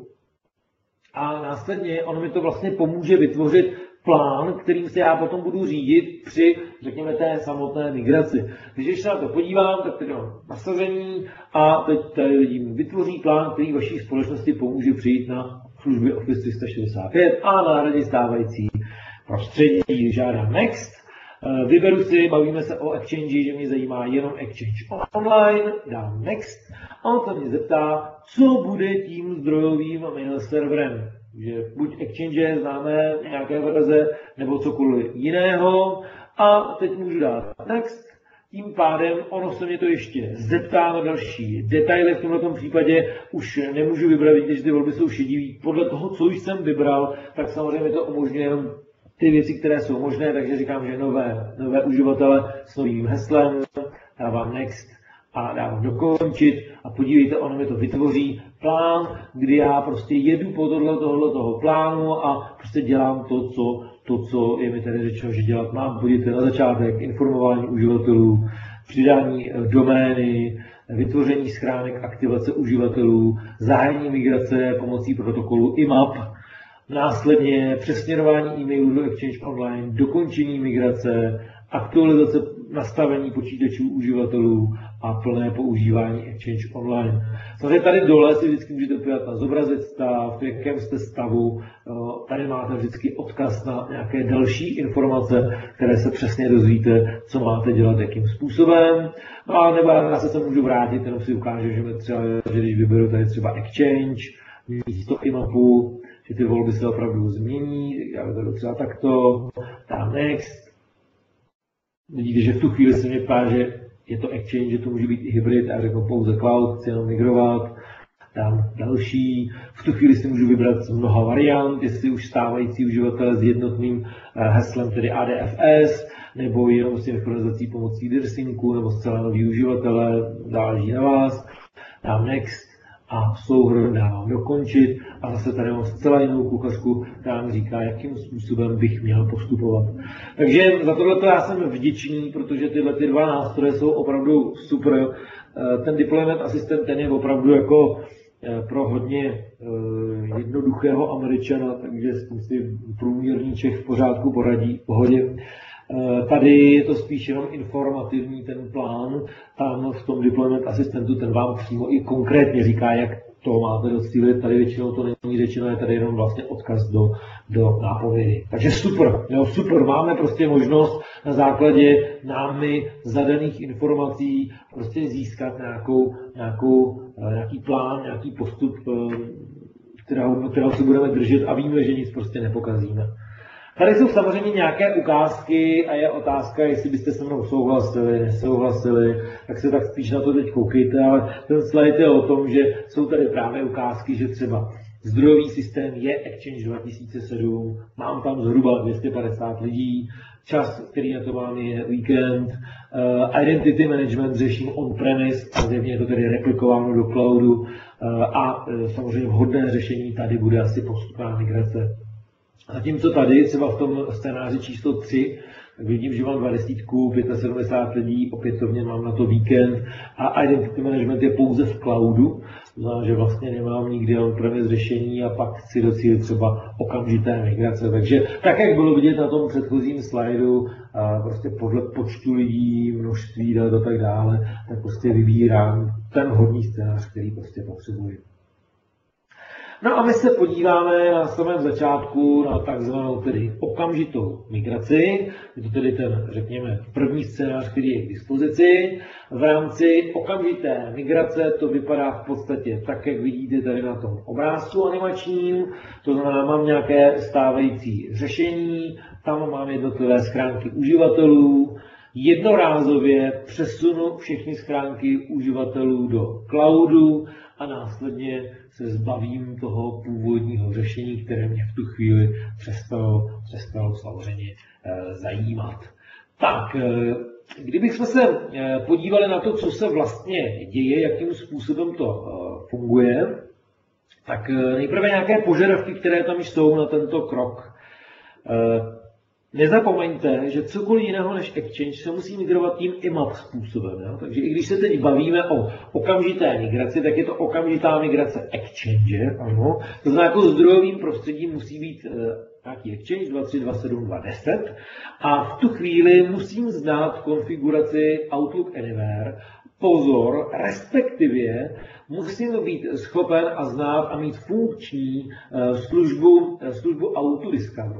a následně ono mi to vlastně pomůže vytvořit plán, kterým se já potom budu řídit při, řekněme, té samotné migraci. Když se na to podívám, tak teď mám nasazení a teď tady vidím vytvoří plán, který vaší společnosti pomůže přijít na služby Office tři sta šedesát pět a náhradit stávající prostředí. Žádám Next. Vyberu si, bavíme se o Exchange, že mě zajímá jenom Exchange Online, dám Next a on se mě zeptá, co bude tím zdrojovým mail serverem. Že buď Exchange známe nějaké verze nebo cokoliv jiného a teď můžu dát Next. Tím pádem ono se mě to ještě zeptá na další detaily. V tomto případě už nemůžu vybrat, vidíte, že ty volby jsou šedivý. Podle toho, co už jsem vybral, tak samozřejmě to umožňuje jenom ty věci, které jsou možné, takže říkám, že nové, nové uživatele s novým heslem, dávám Next a dávám dokončit a podívejte, ono mi to vytvoří plán, kdy já prostě jedu podle tohoto toho plánu a prostě dělám to, co, to, co je mi tady řečeno, že dělat mám. Podívejte na začátek, informování uživatelů, přidání domény, vytvoření schránek, aktivace uživatelů, zahájení migrace pomocí protokolu I map, následně přesměrování e-mailů do Exchange Online, dokončení migrace, aktualizace nastavení počítačů uživatelů a plné používání Exchange Online. Samozřejmě tady dole si vždycky můžete podívat na zobrazit stav, v jakém jste stavu. Tady máte vždycky odkaz na nějaké další informace, které se přesně dozvíte, co máte dělat, jakým způsobem. No a nebo já se sem můžu vrátit, jenom si ukážu, že, mi třeba, že když vyberu tady třeba Exchange, místo I mapu, že ty volby se opravdu změní, já vyberu třeba takto, dám Next. Vidíte, že v tu chvíli se mě ptá, že je to Exchange, že to může být i hybrid, já řeknu pouze cloud, chci jenom migrovat. dám další. V tu chvíli si můžu vybrat z mnoha variant, jestli už stávající uživatele s jednotným heslem, tedy A D F S, nebo jenom synchronizací pomocí DirSyncu, nebo zcela nový uživatele, záleží na vás. Dám Next a souhrn dávám dokončit a zase tady mám zcela jinou kuchařku, která mi říká, jakým způsobem bych měl postupovat. Takže za tohleto já jsem vděčný, protože tyhle ty dva nástroje jsou opravdu super. Ten Deployment Assistant, ten je opravdu jako pro hodně jednoduchého Američana, takže s tím si průměrný Čech v pořádku poradí, v pohodě. Tady je to spíš jenom informativní ten plán, tam v tom Deployment Assistantu ten vám přímo i konkrétně říká, jak to máte docílit, tady většinou to není řečeno, je tady jenom vlastně odkaz do, do nápovědy. Takže super, jo, super, máme prostě možnost na základě námi zadaných informací prostě získat nějakou, nějakou, nějaký plán, nějaký postup, kterého, kterého se budeme držet a víme, že nic prostě nepokazíme. Tady jsou samozřejmě nějaké ukázky a je otázka, jestli byste se mnou souhlasili, nesouhlasili, tak se tak spíš na to teď koukejte, ale ten slide je o tom, že jsou tady právě ukázky, že třeba zdrojový systém je Exchange dva tisíce sedm, mám tam zhruba dvě stě padesát lidí, čas, který na to mám, je víkend, uh, identity management řeším on-premise, zjevně je to tedy replikováno do cloudu uh, a uh, samozřejmě vhodné řešení tady bude asi postupná migrace. Zatímco tady, třeba v tom scénáři číslo tři, tak vidím, že mám dvacet, sedmdesát pět lidí, opětovně mám na to víkend a identity management je pouze v cloudu, to znamená, že vlastně nemám nikdy on-premise řešení a pak chci docílit třeba okamžité migrace. Takže tak, jak bylo vidět na tom předchozím slajdu, prostě podle počtu lidí, množství dat a tak dále, tak prostě vybírám ten vhodný scénář, který prostě potřebuji. No a my se podíváme na samém začátku na takzvanou tedy okamžitou migraci. Je to tedy ten, řekněme, první scénář, který je k dispozici. V rámci okamžité migrace to vypadá v podstatě tak, jak vidíte tady na tom obrázku animačním. To znamená, mám nějaké stávající řešení, tam mám jednotlivé schránky uživatelů, jednorázově přesunu všechny schránky uživatelů do cloudu a následně se zbavím toho původního řešení, které mě v tu chvíli přestalo, přestalo samozřejmě e, zajímat. Tak, e, kdybychom se e, podívali na to, co se vlastně děje, jakým způsobem to e, funguje, tak e, nejprve nějaké požadavky, které tam jsou na tento krok. E, Nezapomeňte, že cokoliv jiného než Exchange se musí migrovat tím I M A P způsobem. Jo? Takže i když se teď bavíme o okamžité migraci, tak je to okamžitá migrace Exchange. Ano. To znamená, jako zdrojovým prostředím musí být e, nějaký Exchange dva tři dva sedm dva deset a v tu chvíli musím znát konfiguraci Outlook Anywhere. Pozor, respektive musím být schopen a znát a mít funkční e, službu, e, službu Autodiscover.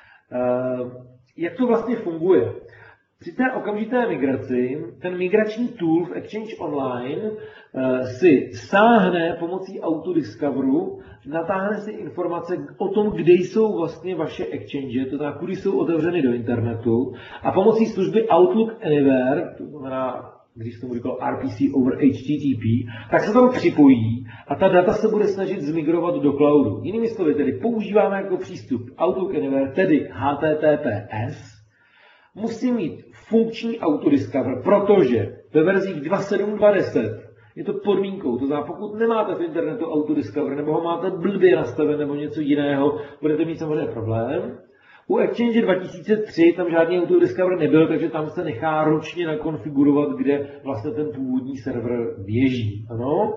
Jak to vlastně funguje? Při té okamžité migraci ten migrační tool v Exchange Online si sáhne pomocí Autodiscoveru, natáhne si informace o tom, kde jsou vlastně vaše exchange, to znamená, kudy jsou otevřeny do internetu a pomocí služby Outlook Anywhere, to znamená, když jsem říkal R P C over H T T P, tak se tam připojí a ta data se bude snažit zmigrovat do cloudu. Jinými slovy, tedy používáme jako přístup Outlook Anywhere, tedy H T T P S, musí mít funkční Autodiscover, protože ve verzích dva sedm dva deset je to podmínkou. To znamená, pokud nemáte v internetu Autodiscover, nebo ho máte blbě nastaven, nebo něco jiného, budete mít samozřejmě problém. U Exchange dva tisíce tři tam žádný Autodiscover nebyl, takže tam se nechá ručně nakonfigurovat, kde vlastně ten původní server běží. Ano?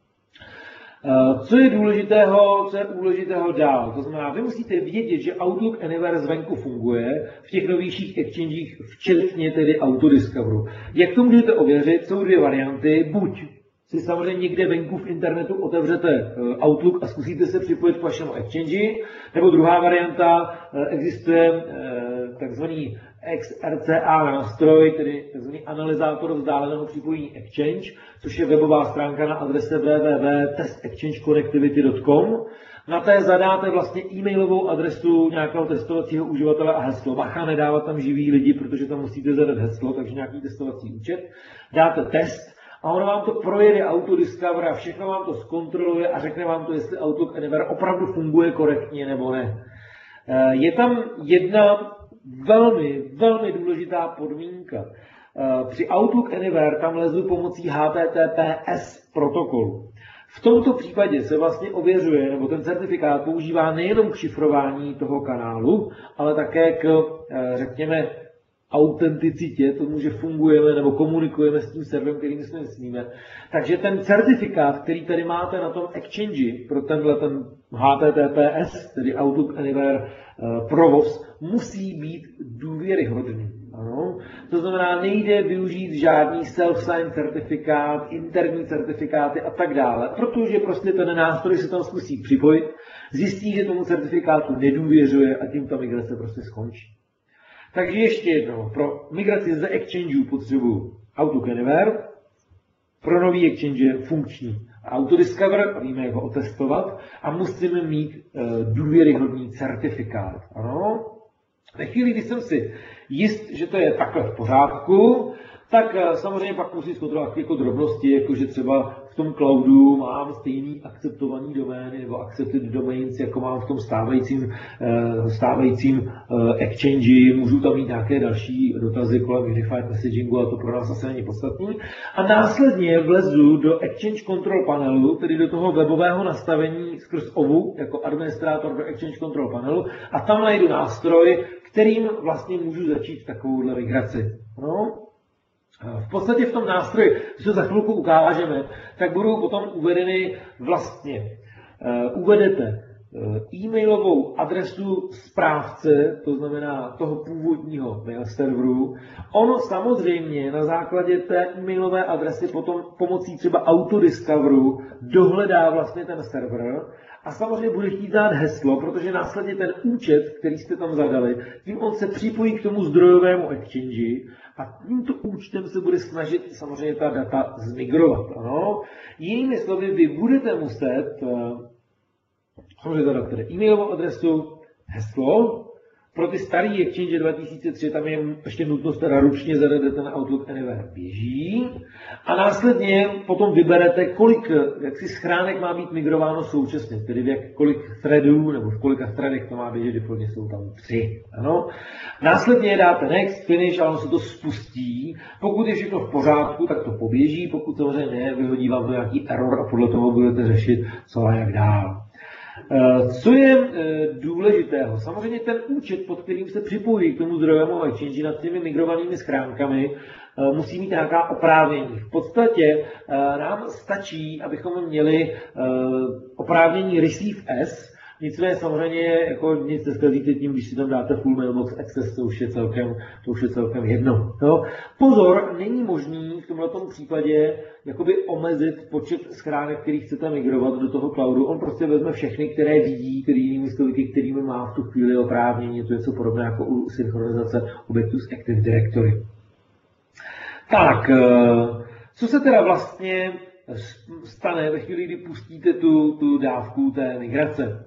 Co je důležitého, co je důležitého dál? To znamená, vy musíte vědět, že Outlook Anywhere zvenku funguje v těch novějších Exchangeích, včetně tedy Autodiscoveru. Jak to můžete ověřit? Jsou dvě varianty. Buď si samozřejmě někde venku v internetu otevřete Outlook a zkusíte se připojit k vašemu Exchange, nebo druhá varianta, existuje takzvaný X R C A nástroj, tedy takzvaný analyzátor vzdáleného připojení Exchange, což je webová stránka na adrese w w w tečka test exchange connectivity tečka com. Na té zadáte vlastně e-mailovou adresu nějakého testovacího uživatele a heslo. Bacha, nedávat tam živí lidi, protože tam musíte zadat heslo, takže nějaký testovací účet. Dáte test a ono vám to projede Autodiscover a všechno vám to zkontroluje a řekne vám to, jestli Outlook Anywhere opravdu funguje korektně nebo ne. Je tam jedna velmi, velmi důležitá podmínka. Při Outlook Anywhere tam lezu pomocí H T T P S protokolu. V tomto případě se vlastně ověřuje, nebo ten certifikát používá nejenom k šifrování toho kanálu, ale také k, řekněme, autenticitě, tomu, že fungujeme nebo komunikujeme s tím serverem, kterým jsme nesmíme. Takže ten certifikát, který tady máte na tom Exchange pro tenhle ten H T T P S, tedy Outlook Anywhere provoz, musí být důvěryhodný. Ano. To znamená, nejde využít žádný self-sign certifikát, interní certifikáty a tak dále, protože prostě ten nástroj se tam zkusí připojit, zjistí, že tomu certifikátu nedůvěřuje a tím ta migrace prostě skončí. Takže ještě jednou, pro migraci ze Exchange potřebuji Outlook Anywhere, pro nový Exchange je funkční Autodiscover, víme, jak ho otestovat, a musíme mít e, důvěryhodný certifikát. Ano? Ve chvíli, kdy jsem si jist, že to je takhle v pořádku, tak samozřejmě pak musím zkontrolovat jako drobnosti, jako že třeba v tom cloudu mám stejný akceptovaný domény nebo accepted domains, jako mám v tom stávajícím, stávajícím exchange, můžu tam mít nějaké další dotazy kolem Unified Messagingu, a to pro nás asi není podstatný. A následně vlezu do Exchange Control Panelu, tedy do toho webového nastavení skrz O V U, jako administrátor do Exchange Control Panelu, a tam najdu nástroj, kterým vlastně můžu začít takovouhle migraci. No? V podstatě v tom nástroji, když to za chvilku ukážeme, tak budou potom uvedeny vlastně, uh, uvedete uh, e-mailovou adresu správce, to znamená toho původního mail serveru. Ono samozřejmě na základě té e-mailové adresy potom pomocí třeba Autodiscoveru dohledá vlastně ten server. A samozřejmě bude chtít dát heslo, protože následně ten účet, který jste tam zadali, tím on se připojí k tomu zdrojovému exchange a tímto účtem se bude snažit samozřejmě ta data zmigrovat. Ano? Jinými slovy, vy budete muset samozřejmě zadat tedy e-mailovou adresu, heslo. Pro ty starý Exchange dva tisíce tři tam je ještě nutnost teda ručně zadat, ten Outlook Anywhere běží. A následně potom vyberete, kolik jaksi schránek má být migrováno současně, tedy v jak, kolik threadů nebo v kolika threadech to má běžet, defaultně jsou tam tři. Ano. Následně dáte next, finish a ono se to spustí. Pokud je všechno v pořádku, tak to poběží, pokud samozřejmě ne, vyhodí vám to nějaký error a podle toho budete řešit, co a jak dál. Co je důležitého? Samozřejmě ten účet, pod kterým se připojí k tomu zdrojovému exchange nad těmi migrovanými schránkami, musí mít nějaká oprávnění. V podstatě nám stačí, abychom měli oprávnění receive as, nicméně samozřejmě jako nic neskazíte tím, když si tam dáte full mailbox access, to už je celkem, to už je celkem jedno. Jo? Pozor, není možný v tomto případě jakoby omezit počet schránek, který chcete migrovat do toho cloudu. On prostě vezme všechny, které vidí, který jinými slovy, kterými má v tu chvíli oprávnění. To je něco podobné jako u synchronizace objektů z Active Directory. Tak, co se teda vlastně stane ve chvíli, kdy pustíte tu, tu dávku té migrace?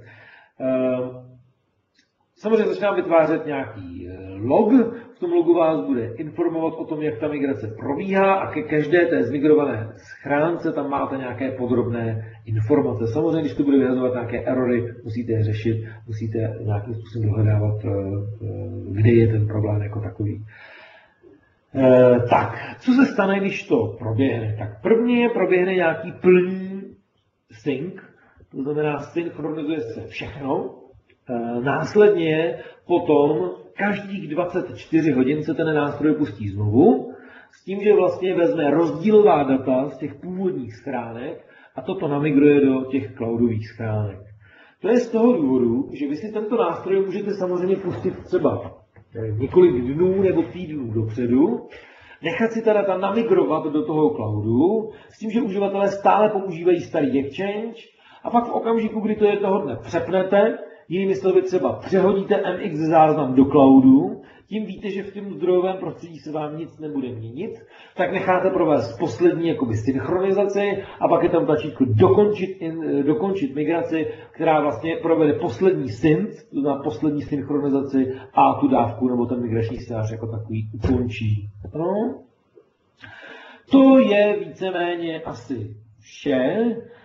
Samozřejmě začíná vytvářet nějaký log, v tom logu vás bude informovat o tom, jak ta migrace probíhá a ke každé té zmigrované schránce tam máte nějaké podrobné informace. Samozřejmě, když to bude vyhazovat nějaké erory, musíte je řešit, musíte nějakým způsobem dohledávat, kde je ten problém jako takový. E, tak, co se stane, když to proběhne? Tak prvně proběhne nějaký plný sync, to znamená synchronizuje se všechno. E, následně potom každých dvacet čtyři hodin se ten nástroj pustí znovu, s tím, že vlastně vezme rozdílová data z těch původních schránek a toto namigruje do těch cloudových schránek. To je z toho důvodu, že vy si tento nástroj můžete samozřejmě pustit třeba několik dnů nebo týdnů dopředu, nechat si ta data namigrovat do toho cloudu, s tím, že uživatelé stále používají starý exchange a pak v okamžiku, kdy to jednoho dne přepnete, jinými slovy třeba přehodíte M X záznam do cloudu, tím víte, že v tom zdrojovém prostředí se vám nic nebude měnit, tak necháte provést poslední jakoby synchronizaci a pak je tam tlačítko dokončit, in, dokončit migraci, která vlastně provede poslední sync, to znamená poslední synchronizaci a tu dávku nebo ten migrační scénář jako takový ukončí. No. To je víceméně asi vše.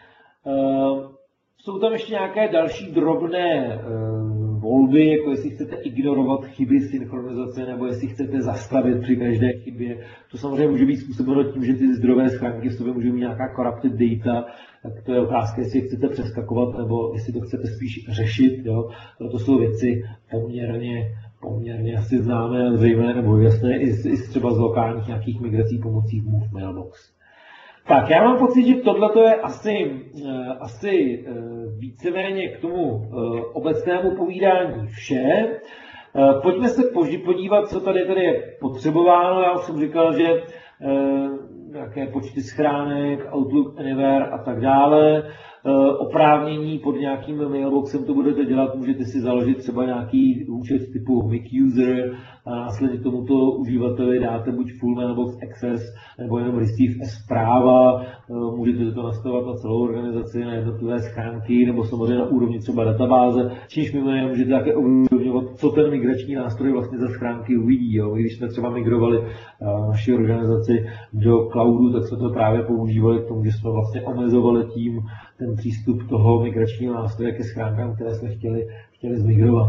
Jsou tam ještě nějaké další drobné volby, jako jestli chcete ignorovat chyby synchronizace, nebo jestli chcete zastavit při každé chybě. To samozřejmě může být způsobeno tím, že ty zdrojové schránky v sobě můžou mít nějaká corrupted data, tak to je otázka, jestli je chcete přeskakovat, nebo jestli to chcete spíš řešit. Jo. To jsou věci poměrně, poměrně asi známé a zřejmé, nebo jasné i, i třeba z lokálních nějakých migrací pomocí Move Mailbox. Tak, já mám pocit, že tohle je asi, asi víceméně k tomu obecnému povídání vše. Pojďme se podívat, co tady, tady je potřebováno. Já už jsem říkal, že nějaké počty schránek, Outlook Anywhere a tak dále. Oprávnění pod nějakým mailboxem to budete dělat, můžete si založit třeba nějaký účet typu Mic User a následně tomuto uživateli dáte buď full mailbox access nebo jenom receive as zpráva, můžete to nastavovat na celou organizaci, na jednotlivé schránky nebo samozřejmě na úrovni třeba databáze, čímž mimo jiné můžete také ovlivňovat, co ten migrační nástroj vlastně za schránky uvidí. Jo. Když jsme třeba migrovali naši organizaci do cloudu, tak jsme to právě používali k tomu, že jsme vlastně omezovali tím ten přístup toho migračního nástroje ke schránkám, které jsme chtěli, chtěli zmigrovat.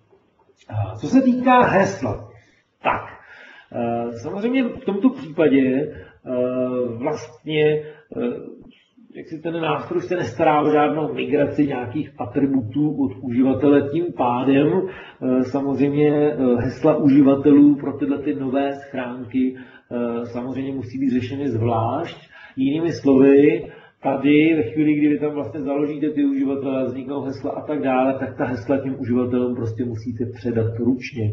Co se týká hesla, tak samozřejmě v tomto případě vlastně jak si ten nástroj se nestará o žádnou migraci nějakých atributů od uživatele, tím pádem samozřejmě hesla uživatelů pro tyhle ty nové schránky samozřejmě musí být řešeny zvlášť. Jinými slovy, tady ve chvíli, kdy vy tam vlastně založíte ty uživatele, vzniknou hesla a tak dále, tak ta hesla těm uživatelům prostě musíte předat ručně.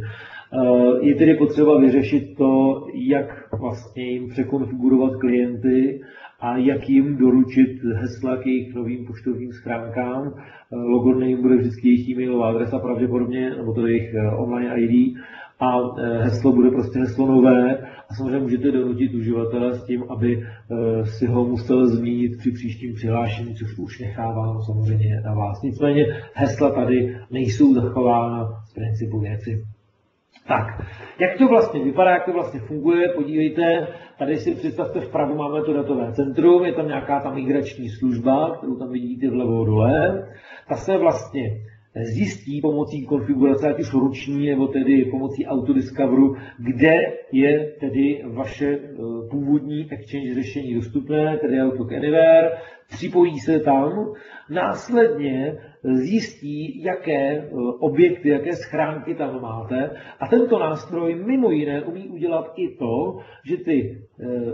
Je tedy potřeba vyřešit to, jak vlastně jim překonfigurovat klienty a jak jim doručit hesla k jejich novým poštovním schránkám. Logon jim bude vždycky jejich e-mailová adresa pravděpodobně, nebo to je jejich online I D. A heslo bude prostě heslo nové a samozřejmě můžete donutit uživatele s tím, aby si ho musel změnit při příštím přihlášení, což už nechávám samozřejmě na vás. Nicméně hesla tady nejsou zachována z principu věci. Tak, jak to vlastně vypadá, jak to vlastně funguje, podívejte, tady si představte, vpravo máme to datové centrum, je tam nějaká ta migrační služba, kterou tam vidíte vlevo dole, ta se vlastně zjistí pomocí konfigurace, ať už ruční, nebo tedy pomocí Autodiscoveru, kde je tedy vaše původní Exchange řešení dostupné, tedy Outlook Anywhere, připojí se tam, následně zjistí, jaké objekty, jaké schránky tam máte a tento nástroj mimo jiné umí udělat i to, že ty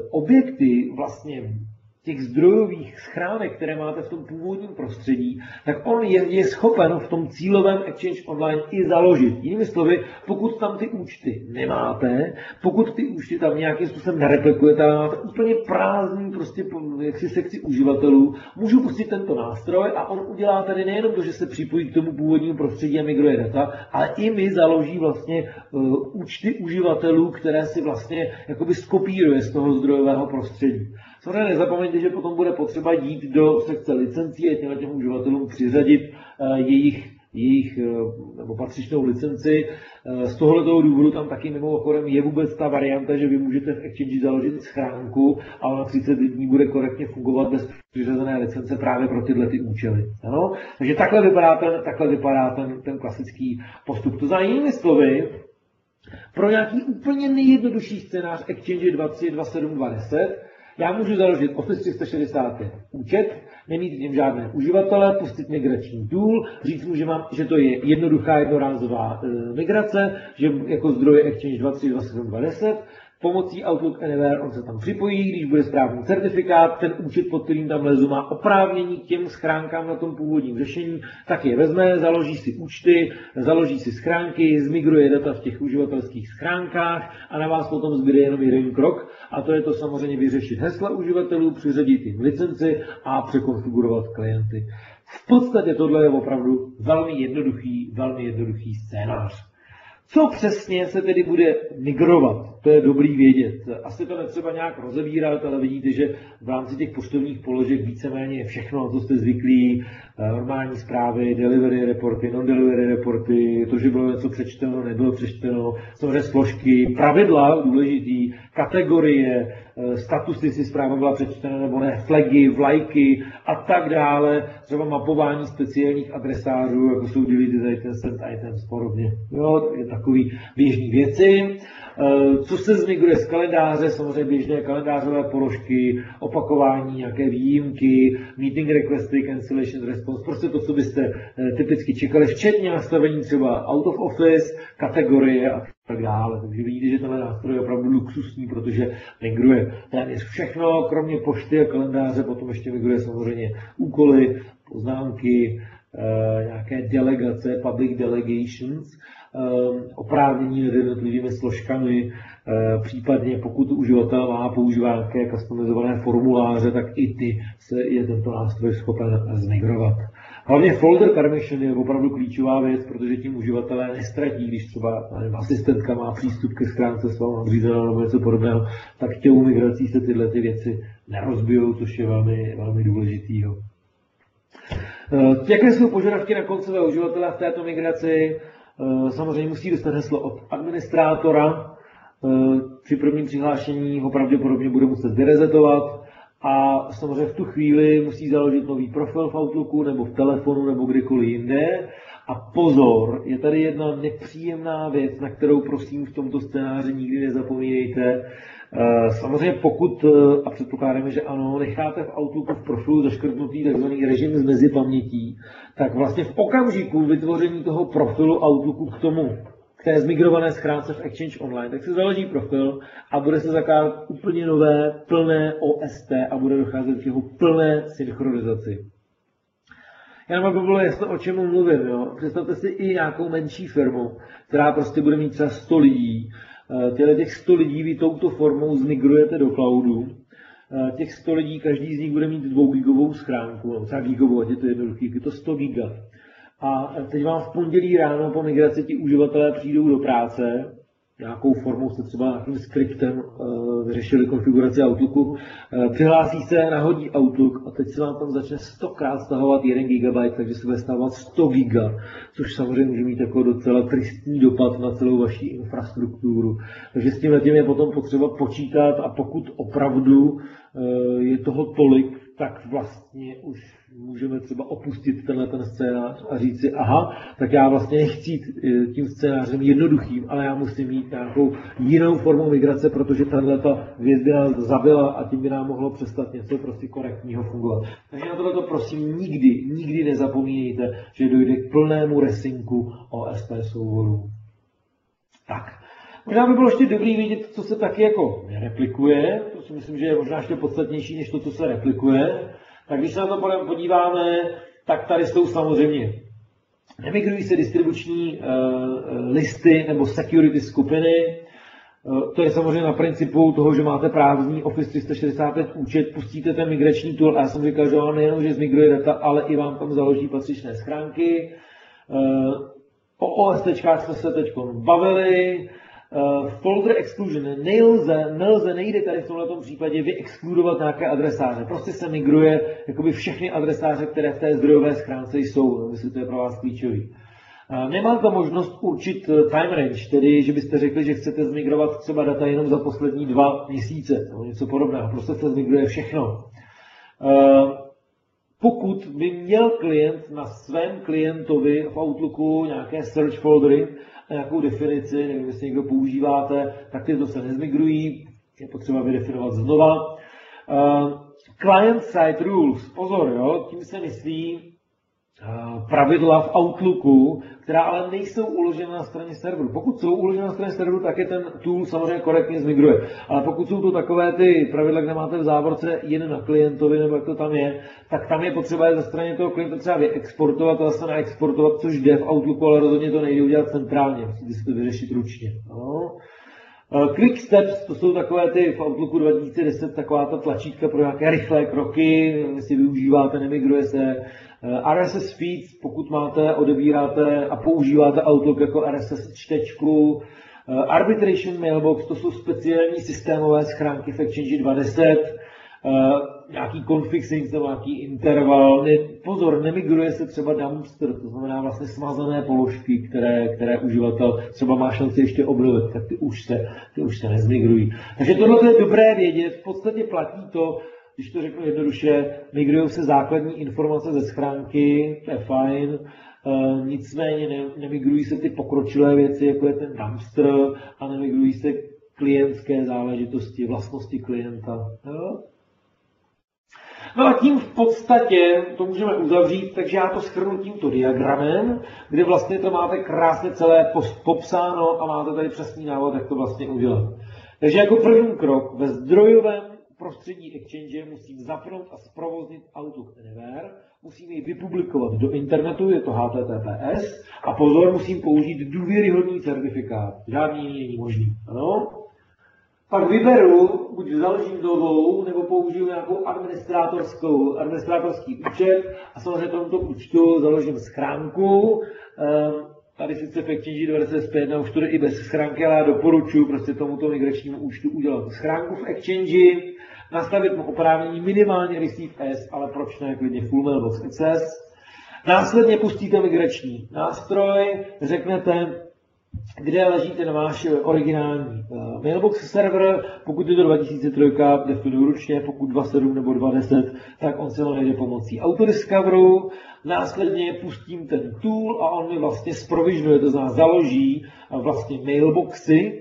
objekty vlastně těch zdrojových schránek, které máte v tom původním prostředí, tak on je, je schopen v tom cílovém Exchange Online i založit. Jinými slovy, pokud tam ty účty nemáte, pokud ty účty tam nějakým způsobem nereplikujete, ale máte úplně prázdný prostě jaksi sekci uživatelů, můžu pustit tento nástroj a on udělá tady nejenom to, že se připojí k tomu původnímu prostředí a migruje data, ale i mi založí vlastně uh, účty uživatelů, které si vlastně jakoby skopíruje z toho zdrojového prostředí. Samozřejmě nezapomeňte, že potom bude potřeba jít do sekce licencí a těmhle těm uživatelům přiřadit jejich, jejich nebo patřičnou licenci. Z tohoto důvodu tam taky mimochodem je vůbec ta varianta, že vy můžete v Exchange založit schránku a ona třicet dní bude korektně fungovat bez přiřazené licence právě pro tyhle ty účely. Ano? Takže takhle vypadá ten, takhle vypadá ten, ten klasický postup. To za jinými slovy, pro nějaký úplně nejjednodušší scénář Exchange dvacet tři dvacet sedm dvacet deset já můžu založit Office tři sta šedesát pět účet, nemít v něm žádné uživatele, pustit migrační tool, říct mu, že, mám, že to je jednoduchá jednorázová e, migrace, že jako zdroje Exchange dvacet tři dvacet sedm dvacet deset, pomocí Outlook Anywhere on se tam připojí, když bude správný certifikát, ten účet, pod kterým tam lezu, má oprávnění k těm schránkám na tom původním řešení, tak je vezme, založí si účty, založí si schránky, zmigruje data v těch uživatelských schránkách a na vás potom zbyde jenom jeden krok a to je to samozřejmě vyřešit hesla uživatelů, přiřadit jim licenci a překonfigurovat klienty. V podstatě tohle je opravdu velmi jednoduchý, velmi jednoduchý scénář. Co přesně se tedy bude migrovat? to je dobrý vědět. Asi to netřeba nějak rozebírat, ale vidíte, že v rámci těch poštovních položek víceméně je všechno, na co jste zvyklí, normální zprávy, delivery reporty, non-delivery reporty, to, že bylo něco přečteno, nebylo přečteno, samozřejmě složky, pravidla důležitý, kategorie, status, jestli zpráva byla přečtena nebo ne, flagy, vlajky a tak dále, třeba mapování speciálních adresářů, jako jsou deleted items, sent items, podobně. Jo, je takový běžný věci. Co se zmigruje z kalendáře, samozřejmě běžné kalendářové položky, opakování, nějaké výjimky, meeting requesty, cancellation response, prostě to, co byste typicky čekali, včetně nastavení třeba out of office, kategorie a tak dále. Takže vidíte, že tenhle nástroj je opravdu luxusní, protože migruje téměř všechno, kromě pošty a kalendáře, potom ještě migruje samozřejmě úkoly, poznámky, nějaké delegace, public delegations, oprávnění nad jednotlivými složkami, případně pokud uživatel má používat nějaké customizované formuláře, tak i ty se je tento nástroj schopen zmigrovat. Hlavně folder permission je opravdu klíčová věc, protože tím uživatelé nestratí, když třeba nevím, asistentka má přístup ke schránce svého nadřízeného nebo něco podobného, tak těm migrací se tyhle ty věci nerozbijou, což je velmi, velmi důležitý. Jaké jsou požadavky na koncového uživatele v této migraci? Samozřejmě musí dostat heslo od administrátora. Při prvním přihlášení ho pravděpodobně bude muset vyrezetovat a samozřejmě v tu chvíli musí založit nový profil v Outlooku nebo v telefonu nebo kdykoliv jinde. A pozor, je tady jedna nepříjemná věc, na kterou prosím v tomto scénáři nikdy nezapomínejte. Samozřejmě pokud, a předpokládáme, že ano, necháte v Outlooku v profilu zaškrtnutý tzv. Režim z mezipamětí, tak vlastně v okamžiku vytvoření toho profilu Outlooku k tomu, k té zmigrované schránce v Exchange Online, tak se založí profil a bude se zakládat úplně nové, plné O S T a bude docházet k jeho plné synchronizaci. Jenom aby bylo jasno, o čem mluvím. Jo? Představte si i nějakou menší firmu, která prostě bude mít třeba sto lidí. Těle těch sto lidí vy touto formou zmigrujete do cloudu. Těch sto lidí, každý z nich bude mít dvougigovou schránku, no, třeba gigovou, ať je to jednoduchý, je to sto giga. A teď vám v pondělí ráno po migraci ti uživatelé přijdou do práce, nějakou formou jste třeba nějakým skriptem uh, vyřešili konfiguraci Outlooku, uh, přihlásí se, nahodí Outlook a teď se vám tam začne stokrát stahovat jeden gigabyte, takže se bude stahovat sto giga, což samozřejmě může mít jako docela tristní dopad na celou vaši infrastrukturu. Takže s tím je potom potřeba počítat a pokud opravdu uh, je toho tolik, tak vlastně už můžeme třeba opustit tenhle ten scénář a říct si, aha, tak já vlastně nechci jít tím scénářem jednoduchým, ale já musím mít nějakou jinou formu migrace, protože tato věc by nás zabila a tím by nám mohlo přestat něco prostě korektního fungovat. Takže na tohleto prosím nikdy, nikdy nezapomínejte, že dojde k plnému resynku O S P souborů. Tak. Možná by bylo ještě dobrý vidět, co se taky jako replikuje, to si myslím, že je možná ještě podstatnější než to, co se replikuje. Tak když se na to podíváme, tak tady jsou samozřejmě nemigrují se distribuční uh, listy nebo security skupiny. Uh, to je samozřejmě na principu toho, že máte právní Office tři sta šedesát pět účet, pustíte ten migrační tool a já jsem říkal, že vám nejenom, že zmigruje data, ale i vám tam založí patřičné schránky. Uh, o OSTčkách jsme se teď bavili. Uh, folder exclusion. Nelze, nelze, nejde tady v tomto případě vyexkludovat nějaké adresáře. Prostě se migruje jakoby všechny adresáře, které v té zdrojové schránce jsou. Myslím, to je pro vás klíčový. Uh, nemáte možnost určit time range, tedy že byste řekli, že chcete zmigrovat třeba data jenom za poslední dva měsíce, nebo něco podobného. Prostě se zmigruje všechno. Uh, pokud by měl klient na svém klientovi v Outlooku nějaké search foldery, nějakou definici, nevím, jestli někdo používáte, tak tyto se nezmigrují, je potřeba vydefinovat znova. Uh, Client-side rules, pozor, jo, tím se myslí uh, pravidla v Outlooku, která ale nejsou uložena na straně serveru. Pokud jsou uložena na straně serveru, tak je ten tool samozřejmě korektně zmigruje. Ale pokud jsou to takové ty pravidla, kde máte v závorce jen na klientovi, nebo jak to tam je, tak tam je potřeba je ze strany toho klienta třeba vyexportovat a zase naexportovat, což jde v Outlooku, ale rozhodně to nejde udělat centrálně, musíte si to vyřešit ručně. No. Quick steps, to jsou takové ty v Outlooku dva tisíce deset, taková ta tlačítka pro nějaké rychlé kroky, jestli využíváte, nemigruje se. R S S feeds, pokud máte, odebíráte a používáte Outlook jako R S S čtečku. Arbitration Mailbox, to jsou speciální systémové schránky v Exchange dva deset, nějaký config sync nebo nějaký interval. Ne, pozor, nemigruje se třeba dumpster, to znamená vlastně smazané položky, které, které uživatel třeba má šanci ještě obnovit, tak ty už se, ty už se nezmigrují. Takže tohle je dobré vědět, v podstatě platí to, když to řeknu jednoduše, migrují se základní informace ze schránky, to je fajn, Uh, nicméně ne, nemigrují se ty pokročilé věci, jako je ten dumpster, a nemigrují se klientské záležitosti, vlastnosti klienta. Jo? No a tím v podstatě to můžeme uzavřít, takže já to shrnu tímto diagramem, kde vlastně to máte krásně celé popsáno a máte tady přesný návod, jak to vlastně udělat. Takže jako první krok ve zdrojovém prostředí Exchange musím zapnout a zprovoznit Outlook Anywhere, musím ji vypublikovat do internetu, je to H T T P S, a pozor, musím použít důvěryhodný certifikát. Žádný jiný není možný. Ano? Pak vyberu, buď založím novou, nebo použiju nějakou administrátorskou, administrátorský účet a samozřejmě tomuto účtu založím schránku. Tady sice v Exchange dva deset pět už to jde i bez schránky, ale já doporučuji prostě tomuto migračnímu účtu udělat schránku v Exchange, nastavit mu oprávnění minimálně receive S, ale proč ne, klidně full mailbox access. Následně pustíte migrační nástroj, řeknete, kde leží ten váš originální mailbox server. Pokud je to dva tisíce tři, definuji ručně, pokud dva tisíce sedm nebo dva tisíce deset, tak on se ho najde pomocí autodiscoveru. Následně pustím ten tool a on mi vlastně zprovisionuje, to znamená založí vlastně mailboxy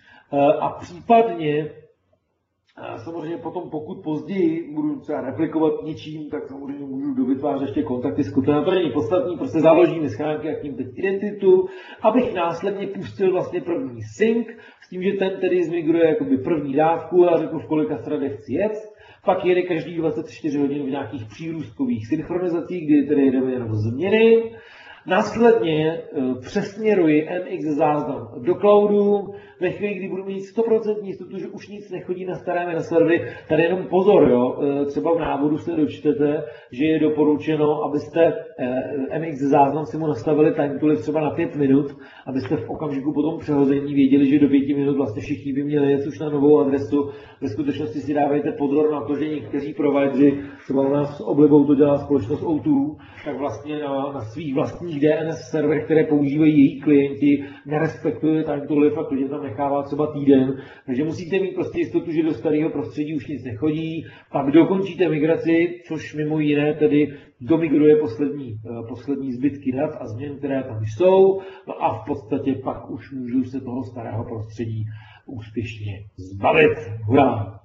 a případně samozřejmě potom, pokud později budu třeba replikovat něčím, tak samozřejmě můžu dovytvářet ještě kontakty s kotem. To není podstatný, prostě založím mi schránky a tím teď identitu, abych následně pustil vlastně první sync, s tím, že ten tedy zmigruje jakoby první dávku a řeknu, v kolika threadech chci jet. Pak jede každý dvacet čtyři hodin v nějakých přírůstkových synchronizacích, kdy tedy jedeme jenom změny. Následně přesměruji M X záznam do cloudu. Ve chvíli, kdy budu mít sto procent jistotu, že už nic nechodí na staré na servery, tady jenom pozor, jo, třeba v návodu se dočtete, že je doporučeno, abyste M X záznam si mu nastavili time tool třeba na pět minut, abyste v okamžiku po tom přehození věděli, že do pěti minut vlastně všichni by měli jet už na novou adresu. Ve skutečnosti si dávejte pozor na to, že někteří provideri, třeba u nás oblibou to dělá společnost O dva, tak vlastně na, na svých vlastních D N S serverech, které používají její klienti, nerespektuje time tooly a klidně tam nechává třeba týden, takže musíte mít prostě jistotu, že do starého prostředí už nic nechodí, pak dokončíte migraci, což mimo jiné tedy domigruje poslední, poslední zbytky dat a změn, které tam jsou, no a v podstatě pak už můžu se toho starého prostředí úspěšně zbavit. Hurá!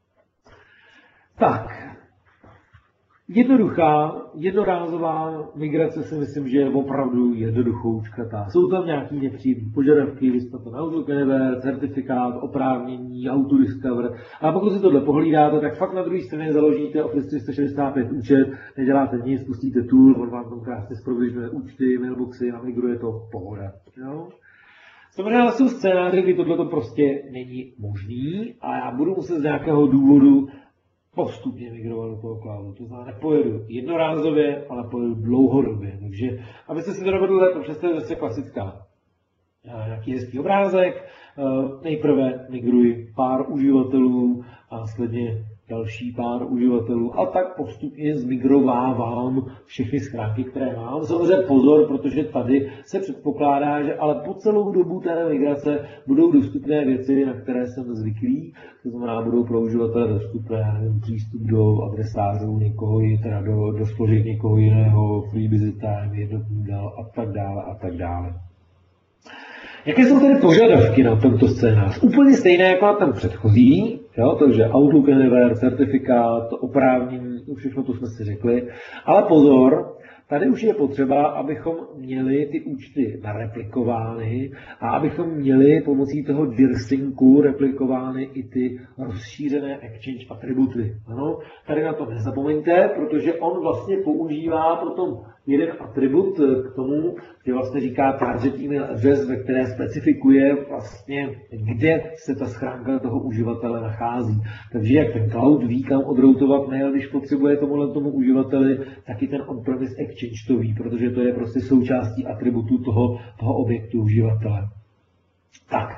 Tak, jednoduchá, jednorázová migrace si myslím, že je opravdu jednoduchoučkatá. Jsou tam nějaký nepříjemné požadavky, vy jste to na Outlook Anywhere, certifikát, oprávnění, autodiscover. A pokud si tohle pohlídáte, tak fakt na druhé straně založíte Office tři sta šedesát pět účet, neděláte nic, pustíte tool, on vám tam krásně zprovisionuje účty, mailboxy, namigruje to, pohoda. Jo? Samozřejmě ale jsou scénáře, kdy tohle prostě není možný a já budu muset z nějakého důvodu postupně migrovat do toho cloudu. To znamená, nepojedu jednorázově, ale pojedu dlouhodobě. Takže, abyste si to dovedli, to představit zase klasická. Nějaký hezký obrázek, nejprve migruji pár uživatelů a následně další pár uživatelů a tak postupně zmigrovávám všechny schránky, které mám. Samozřejmě pozor, protože tady se předpokládá, že ale po celou dobu té migrace budou dostupné věci, na které jsem zvyklý. To znamená, budou pro uživatele dostupné nevím, přístup do adresářů někoho, teda do, do složek někoho jiného, free visit time, jednotný dál a tak dále a tak dále. Jaké jsou tedy požadavky na tento scénář? Úplně stejné jako na ten předchozí, jo? Takže Outlook Anywhere, certifikát, oprávnění, všechno to jsme si řekli. Ale pozor, tady už je potřeba, abychom měli ty účty nareplikovány a abychom měli pomocí toho dirsyncu replikovány i ty rozšířené Exchange atributy. Ano, tady na to nezapomeňte, protože on vlastně používá potom jeden atribut k tomu, že vlastně říká target email address, ve které specifikuje vlastně, kde se ta schránka toho uživatele nachází. Takže jak ten cloud ví, kam odroutovat mail, když potřebuje tomuhle tomu uživateli, tak i ten on-premise Exchange to ví, protože to je prostě součástí atributu toho, toho objektu uživatele. Tak,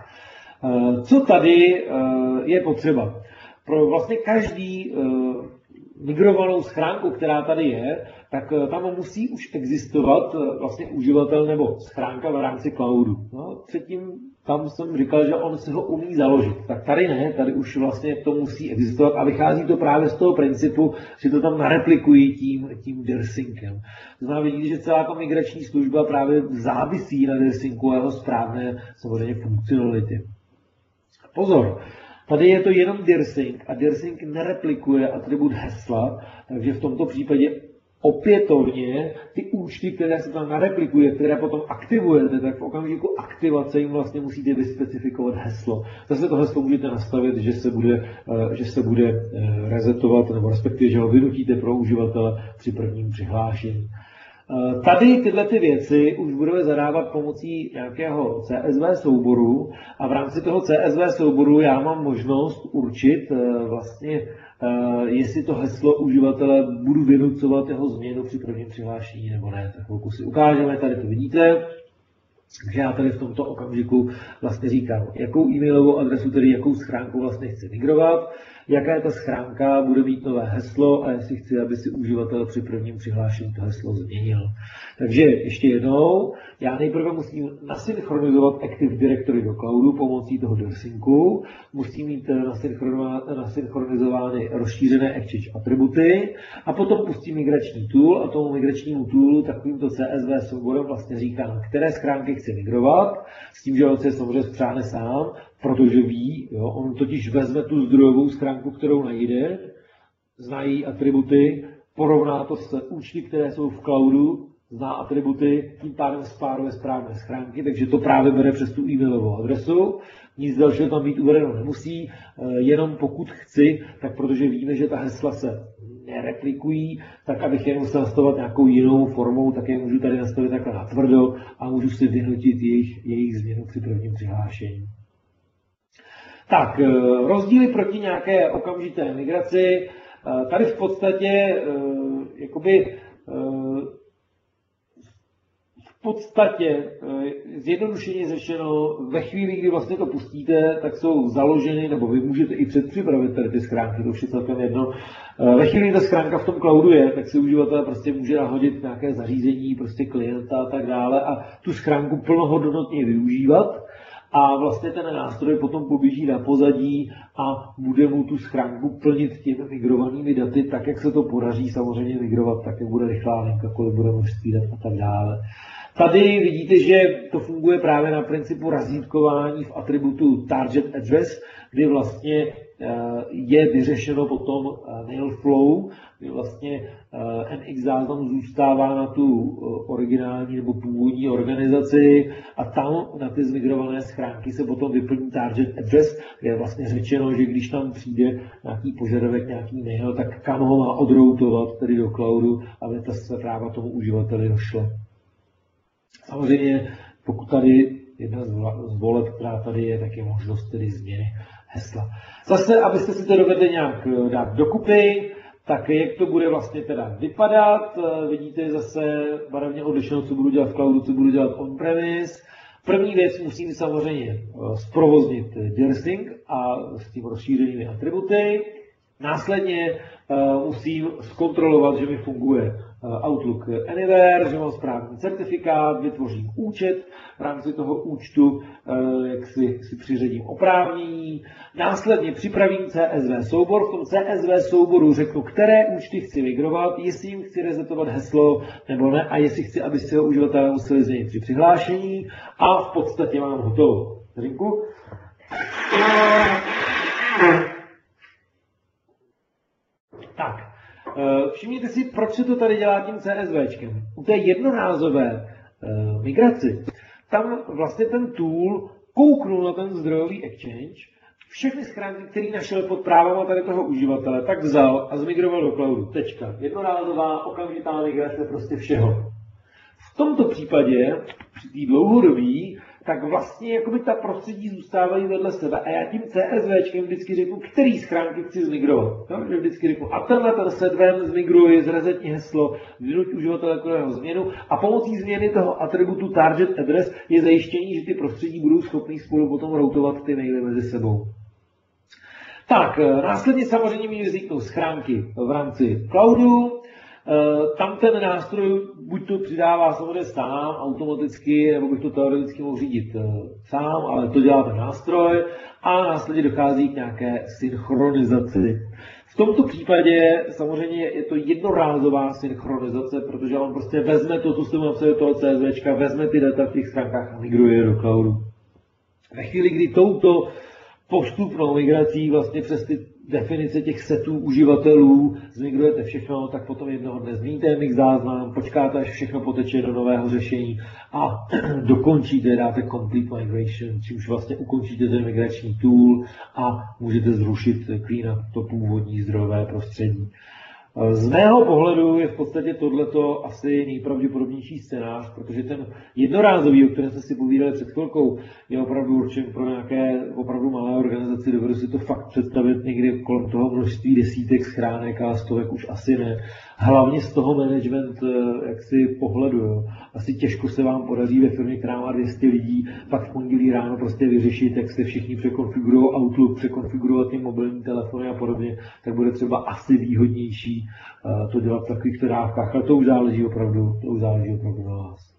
co tady je potřeba? Pro vlastně každý migrovanou schránku, která tady je, tak tam musí už existovat vlastně uživatel nebo schránka v rámci cloudu. No, předtím tam jsem říkal, že on si ho umí založit. Tak tady ne, tady už vlastně to musí existovat a vychází to právě z toho principu, že to tam nareplikují tím, tím dirsyncem. To znamená, vidíte, že celá ta migrační služba právě závisí na dirsynku a jeho správné samozřejmě funkcionality. Pozor! Tady je to jenom dirsync a dirsync nereplikuje atribut hesla, takže v tomto případě opětovně ty účty, které se tam nareplikují, které potom aktivujete, tak v okamžiku aktivace jim vlastně musíte vyspecifikovat heslo. Zase to heslo můžete nastavit, že se bude, že se bude resetovat, nebo respektive, že ho vynutíte pro uživatele při prvním přihlášení. Tady tyhle ty věci už budeme zadávat pomocí nějakého C S V souboru a v rámci toho C S V souboru já mám možnost určit vlastně, jestli to heslo uživatele budu vynucovat jeho změnu při prvním přihlášení nebo ne. Tak chvilku si ukážeme, tady to vidíte. Takže já tady v tomto okamžiku vlastně říkám, jakou e-mailovou adresu, tedy jakou schránku vlastně chci migrovat, jaká je ta schránka, bude mít nové heslo a jestli chci, aby si uživatel při prvním přihlášení to heslo změnil. Takže ještě jednou, já nejprve musím nasynchronizovat Active Directory do cloudu pomocí toho dirsyncu, musím mít nasynchronizovány rozšířené Exchange atributy a potom pustím migrační tool a tomu migračnímu toolu takovýmto C S V souborem vlastně říkám, které schránky chci migrovat, s tím, že on se samozřejmě spřáhne sám, protože ví, jo, on totiž vezme tu zdrojovou schránku, kterou najde, zná její atributy, porovná to s účty, které jsou v cloudu, zná atributy, tím pádem spáruje správné schránky, takže to právě bere přes tu e-mailovou adresu. Nic dalšího tam být uvedeno nemusí, jenom pokud chci, tak protože víme, že ta hesla se nereplikují, tak abych je musel nastavovat nějakou jinou formou, tak je můžu tady nastavit takhle natvrdo a můžu si vynutit jejich, jejich změnu při prvním přihlášení. Tak, rozdíly proti nějaké okamžité migraci. Tady v podstatě jakoby v podstatě zjednodušeně řečeno, ve chvíli, kdy vlastně to pustíte, tak jsou založeny, nebo vy můžete i předpřipravit tady ty schránky, to už je celkem jedno. Ve chvíli, kdy ta schránka v tom cloudu je, tak si uživatel prostě může nahodit nějaké zařízení, prostě klienta a tak dále a tu schránku plnohodnotně využívat. A vlastně ten nástroj potom poběží na pozadí a bude mu tu schránku plnit těmi migrovanými daty, tak jak se to podaří samozřejmě migrovat, tak jak bude rychlá linka, kolik bude množství dat a tak dále. Tady vidíte, že to funguje právě na principu razítkování v atributu target address, kdy vlastně je vyřešeno potom mail flow, kdy vlastně N X záznam zůstává na tu originální nebo původní organizaci a tam na ty zmigrované schránky se potom vyplní target address, kde je vlastně řečeno, že když tam přijde nějaký požadavek, nějaký mail, tak kam ho má odroutovat, tedy do cloudu, aby ta zpráva tomu uživateli došla. Samozřejmě, pokud tady jedna z voleb, která tady je, tak je možnost tedy změny hesla. Zase, abyste si to dovedli nějak dát dokupy, tak jak to bude vlastně teda vypadat, vidíte zase barevně odlišeno, co budu dělat v cloudu, co budu dělat on-premise. První věc musím samozřejmě zprovoznit dirsync a s tím rozšířenými atributy. Následně uh, musím zkontrolovat, že mi funguje uh, Outlook Anywhere, že mám správný certifikát, vytvořím účet, v rámci toho účtu uh, jak si, si přiřadím oprávnění. Následně připravím C S V soubor, v tom C S V souboru řeknu, které účty chci migrovat, jestli jim chci resetovat heslo nebo ne a jestli chci, aby si ho uživatelé museli změnit při přihlášení a v podstatě mám hotovo. Řinku? Tak, všimněte si, proč se to tady dělá tím CSVčkem. U té jednorázové migraci, tam vlastně ten tool kouknul na ten zdrojový exchange, všechny schránky, které našel pod právama tady toho uživatele, tak vzal a zmigroval do cloudu. Tečka. Jednorázová, okamžitá migrace prostě všeho. V tomto případě, při té dlouhodobí,
tak vlastně jakoby ta prostředí zůstávají vedle sebe. A já tím CSVčkem vždycky řeknu, který schránky chci zmigrovat. No, že vždycky řeknu, a tenhle ten set vem, zmigruji, zrezetni heslo, vynuť uživatele jako jeho změnu a pomocí změny toho atributu target address je zajištění, že ty prostředí budou schopný spolu potom routovat ty maily mezi sebou. Tak, následně samozřejmě mi vzniknou schránky v rámci cloudu. Tam ten nástroj buď to přidává samozřejmě sám automaticky, nebo bych to teoreticky mohl řídit sám, ale to dělá ten nástroj a následně dochází k nějaké synchronizaci. V tomto případě samozřejmě je to jednorázová synchronizace, protože on prostě vezme to, co jste mu napsali do toho CSVčka, vezme ty data v těch stránkách a migruje je do cloudu. Ve chvíli, kdy touto postupnou migrací vlastně přes ty definice těch setů uživatelů zmigrujete všechno, tak potom jednoho dne změníte mix záznam, počkáte, až všechno poteče do nového řešení a dokončíte, dáte complete migration, čímž vlastně ukončíte ten migrační tool a můžete zrušit clean up to původní zdrojové prostředí. Z mého pohledu je v podstatě tohleto asi nejpravděpodobnější scénář, protože ten jednorázový, o kterém jsme si povídali před chvilkou, je opravdu určen pro nějaké opravdu malé organizaci. Dovedu si to fakt představit někdy kolem toho množství desítek schránek a stovek už asi ne. Hlavně z toho management jaksi pohledu. Jo. Asi těžko se vám podaří ve firmě, která má dvě stě lidí, pak v pondělí ráno prostě vyřešit, jak se všichni překonfigurují Outlook, překonfigurovat ty mobilní telefony a podobně, tak bude třeba asi výhodnější to dělat v takových dávkách, ale to už záleží opravdu, to už záleží opravdu na vás.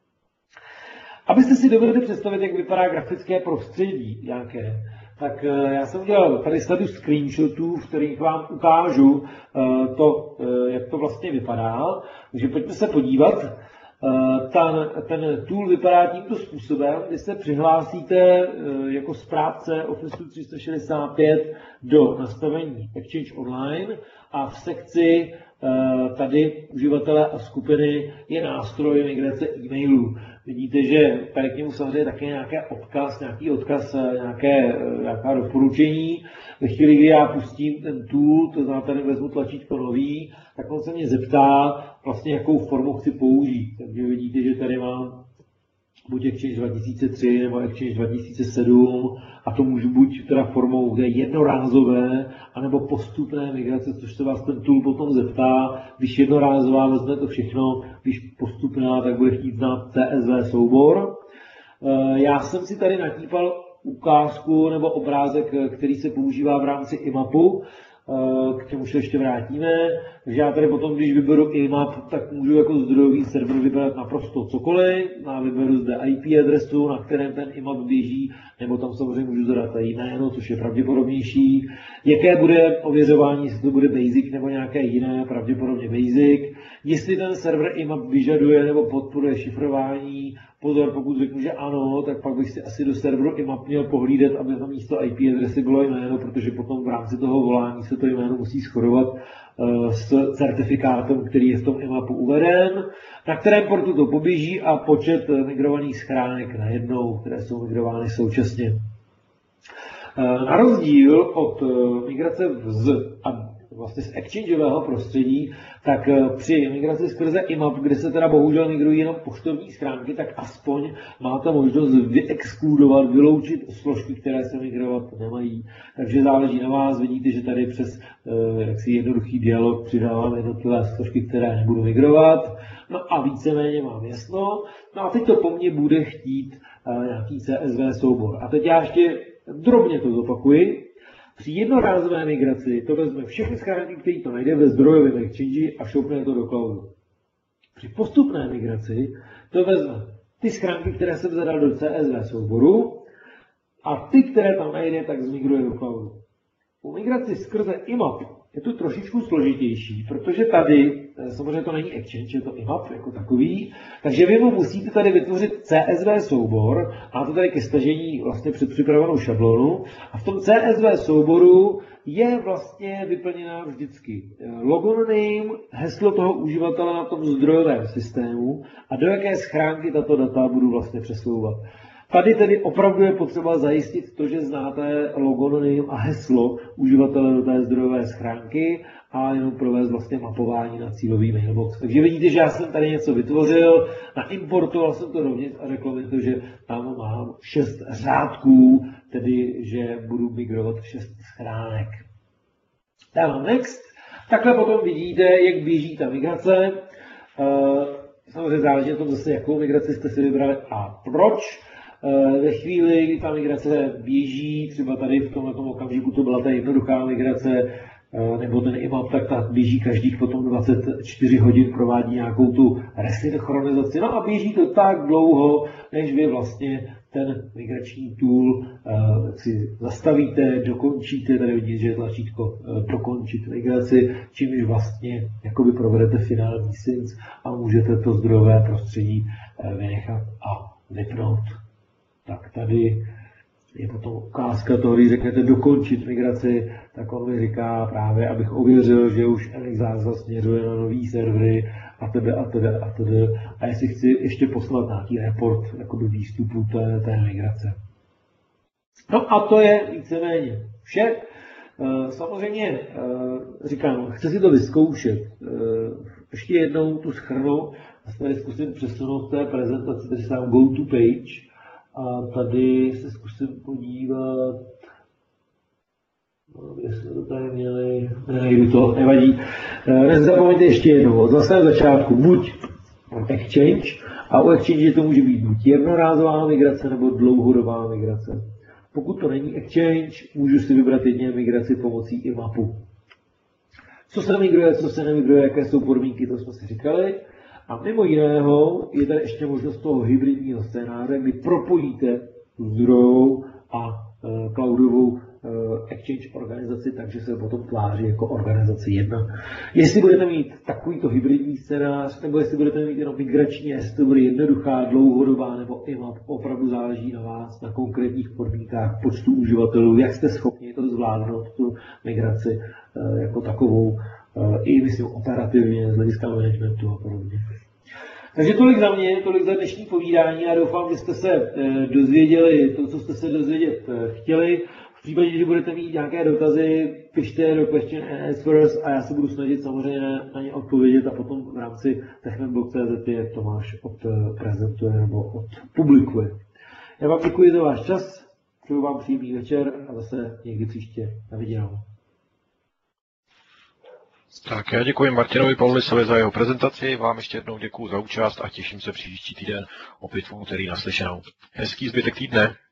Abyste si dovedli představit, jak vypadá grafické prostředí nějaké, tak já jsem udělal tady sadu screenshotů, v kterých vám ukážu to, jak to vlastně vypadá. Takže pojďme se podívat. Ten, ten tool vypadá tímto způsobem, kdy se přihlásíte jako správce Office tři sta šedesát pět do nastavení Exchange Online a v sekci tady uživatelé a skupiny je nástroj migrace e-mailů. Vidíte, že tady k němu samozřejmě také nějaký odkaz, nějaký odkaz, nějaké, nějaká doporučení. Ve chvíli, kdy já pustím ten tool, to znamená, tady vezmu tlačítko nový, tak on se mě zeptá, vlastně jakou formu chci použít. Takže vidíte, že tady mám buď Exchange dva tisíce tři nebo Exchange dva tisíce sedm a to můžu buď teda formou kde jednorázové, anebo postupné migrace, což se vás ten tool potom zeptá. Když jednorázová vezme to všechno, když postupná, tak bude chtít znát C S V soubor. Já jsem si tady natípal ukázku nebo obrázek, který se používá v rámci I mapu, k čemu se ještě vrátíme. Takže já tady potom, když vyberu I map, tak můžu jako zdrojový server vybrat naprosto cokoliv. Já vyberu zde I P adresu, na kterém ten I map běží, nebo tam samozřejmě můžu zadat jméno, což je pravděpodobnější. Jaké bude ověřování, jestli to bude basic nebo nějaké jiné, pravděpodobně basic. Jestli ten server I map vyžaduje nebo podporuje šifrování. Pozor, pokud řeknu, že ano, tak pak bych si asi do serveru I map měl pohlídat, aby tam místo I P adresy bylo jméno, protože potom v rámci toho volání se to jméno musí shodovat s certifikátem, který je v tom I mapu uveden, na kterém portu to poběží a počet migrovaných schránek najednou, které jsou migrovány současně. Na rozdíl od migrace z, vlastně z exchangeového prostředí, tak při migraci skrze I map, kde se teda bohužel migrují jenom poštovní schránky, tak aspoň máte možnost vyexkludovat, vyloučit složky, které se migrovat nemají. Takže záleží na vás, vidíte, že tady přes jaksi jednoduchý dialog přidáváme jednotlivé složky, které nebudu migrovat. No a víceméně mám jasno. No a teď to po mně bude chtít nějaký C S V soubor. A teď já ještě drobně to zopakuji. Při jednorázové migraci to vezme všechny schránky, které to najde ve zdrojovém exchange a šoupne to do cloudu. Při postupné migraci to vezme ty schránky, které jsem zadal do C S V souboru a ty, které tam najde, tak zmigruje do cloudu. U migraci skrze I map je to trošičku složitější, protože tady, samozřejmě to není Exchange, je to I map jako takový, takže vy mu musíte tady vytvořit C S V soubor, máte tady ke stažení vlastně předpřipravenou šablonu a v tom C S V souboru je vlastně vyplněná vždycky logon name, heslo toho uživatele na tom zdrojovém systému a do jaké schránky tato data budu vlastně přesouvat. Tady tedy opravdu je potřeba zajistit to, že znáte logonym a heslo uživatele do té zdrojové schránky a jenom provést vlastně mapování na cílový mailbox. Takže vidíte, že já jsem tady něco vytvořil, naimportoval jsem to rovněž a řekl mi to, že tam mám šest řádků, tedy že budu migrovat šest schránek. Dávám next. Takhle potom vidíte, jak běží ta migrace. Samozřejmě záleží na tom zase, jakou migraci jste si vybrali a proč. Ve chvíli, kdy ta migrace běží, třeba tady v tomto okamžiku to byla ta jednoduchá migrace, nebo ten I M A P, tak ta běží každých potom dvacet čtyři hodin, provádí nějakou tu resynchronizaci. No a běží to tak dlouho, než vy vlastně ten migrační tool uh, si zastavíte, dokončíte, tady vidíte, že je tlačítko uh, dokončit migraci, čímž vlastně jakoby provedete finální sync a můžete to zdrojové prostředí uh, vynechat a vypnout. Tak tady je potom ukázka toho, když řeknete dokončit migraci, tak on mi říká právě, abych ověřil, že už N X záznam směřuje na nový servery a tedy a tedy a tedy. A jestli chci ještě poslat nějaký report jakoby výstupu té, té migrace. No a to je víceméně vše. Samozřejmě říkám, chci si to vyzkoušet. Ještě jednou tu schrnu a tady zkusím přesunout té prezentaci, tady se tam go to page. A tady se zkusím podívat, no, jestli to tady měli, nejdu to, nevadí. Nezapomeňte ještě jednou, od zase začátku buď Exchange, a u Exchange to může být buď jednorázová migrace nebo dlouhodobá migrace. Pokud to není Exchange, můžu si vybrat jedně migraci pomocí I M A P u. Co se migruje, co se nemigruje, jaké jsou podmínky, to jsme si říkali. A mimo jiného je tady ještě možnost toho hybridního scénáře, kdy propojíte zdrojovou a e, cloudovou e, Exchange organizaci, takže se potom tváří jako organizace jedna. Jestli budete mít takovýto hybridní scénář, nebo jestli budete mít jenom migrační, jestli to bude jednoduchá, dlouhodobá nebo I M A P, opravdu záleží na vás, na konkrétních podmínkách, počtu uživatelů, jak jste schopni to zvládnout, tu migraci e, jako takovou, i myslím operativně, z hlediska managementu a podobně. Takže tolik za mě, tolik za dnešní povídání a doufám, že jste se dozvěděli to, co jste se dozvědět chtěli. V případě, že budete mít nějaké dotazy, pište do question and answers a já se budu snažit samozřejmě na ně odpovědět a potom v rámci technetblog tečka cz je Tomáš odprezentuje nebo odpublikuje. Já vám děkuji za váš čas, přeju vám příjemný večer a zase někdy příště. Na viděnou.
Tak já děkuji Martinovi Paulisovi za jeho prezentaci, vám ještě jednou děkuji za účast a těším se příští týden opět v úterý naslyšenou. Hezký zbytek týdne.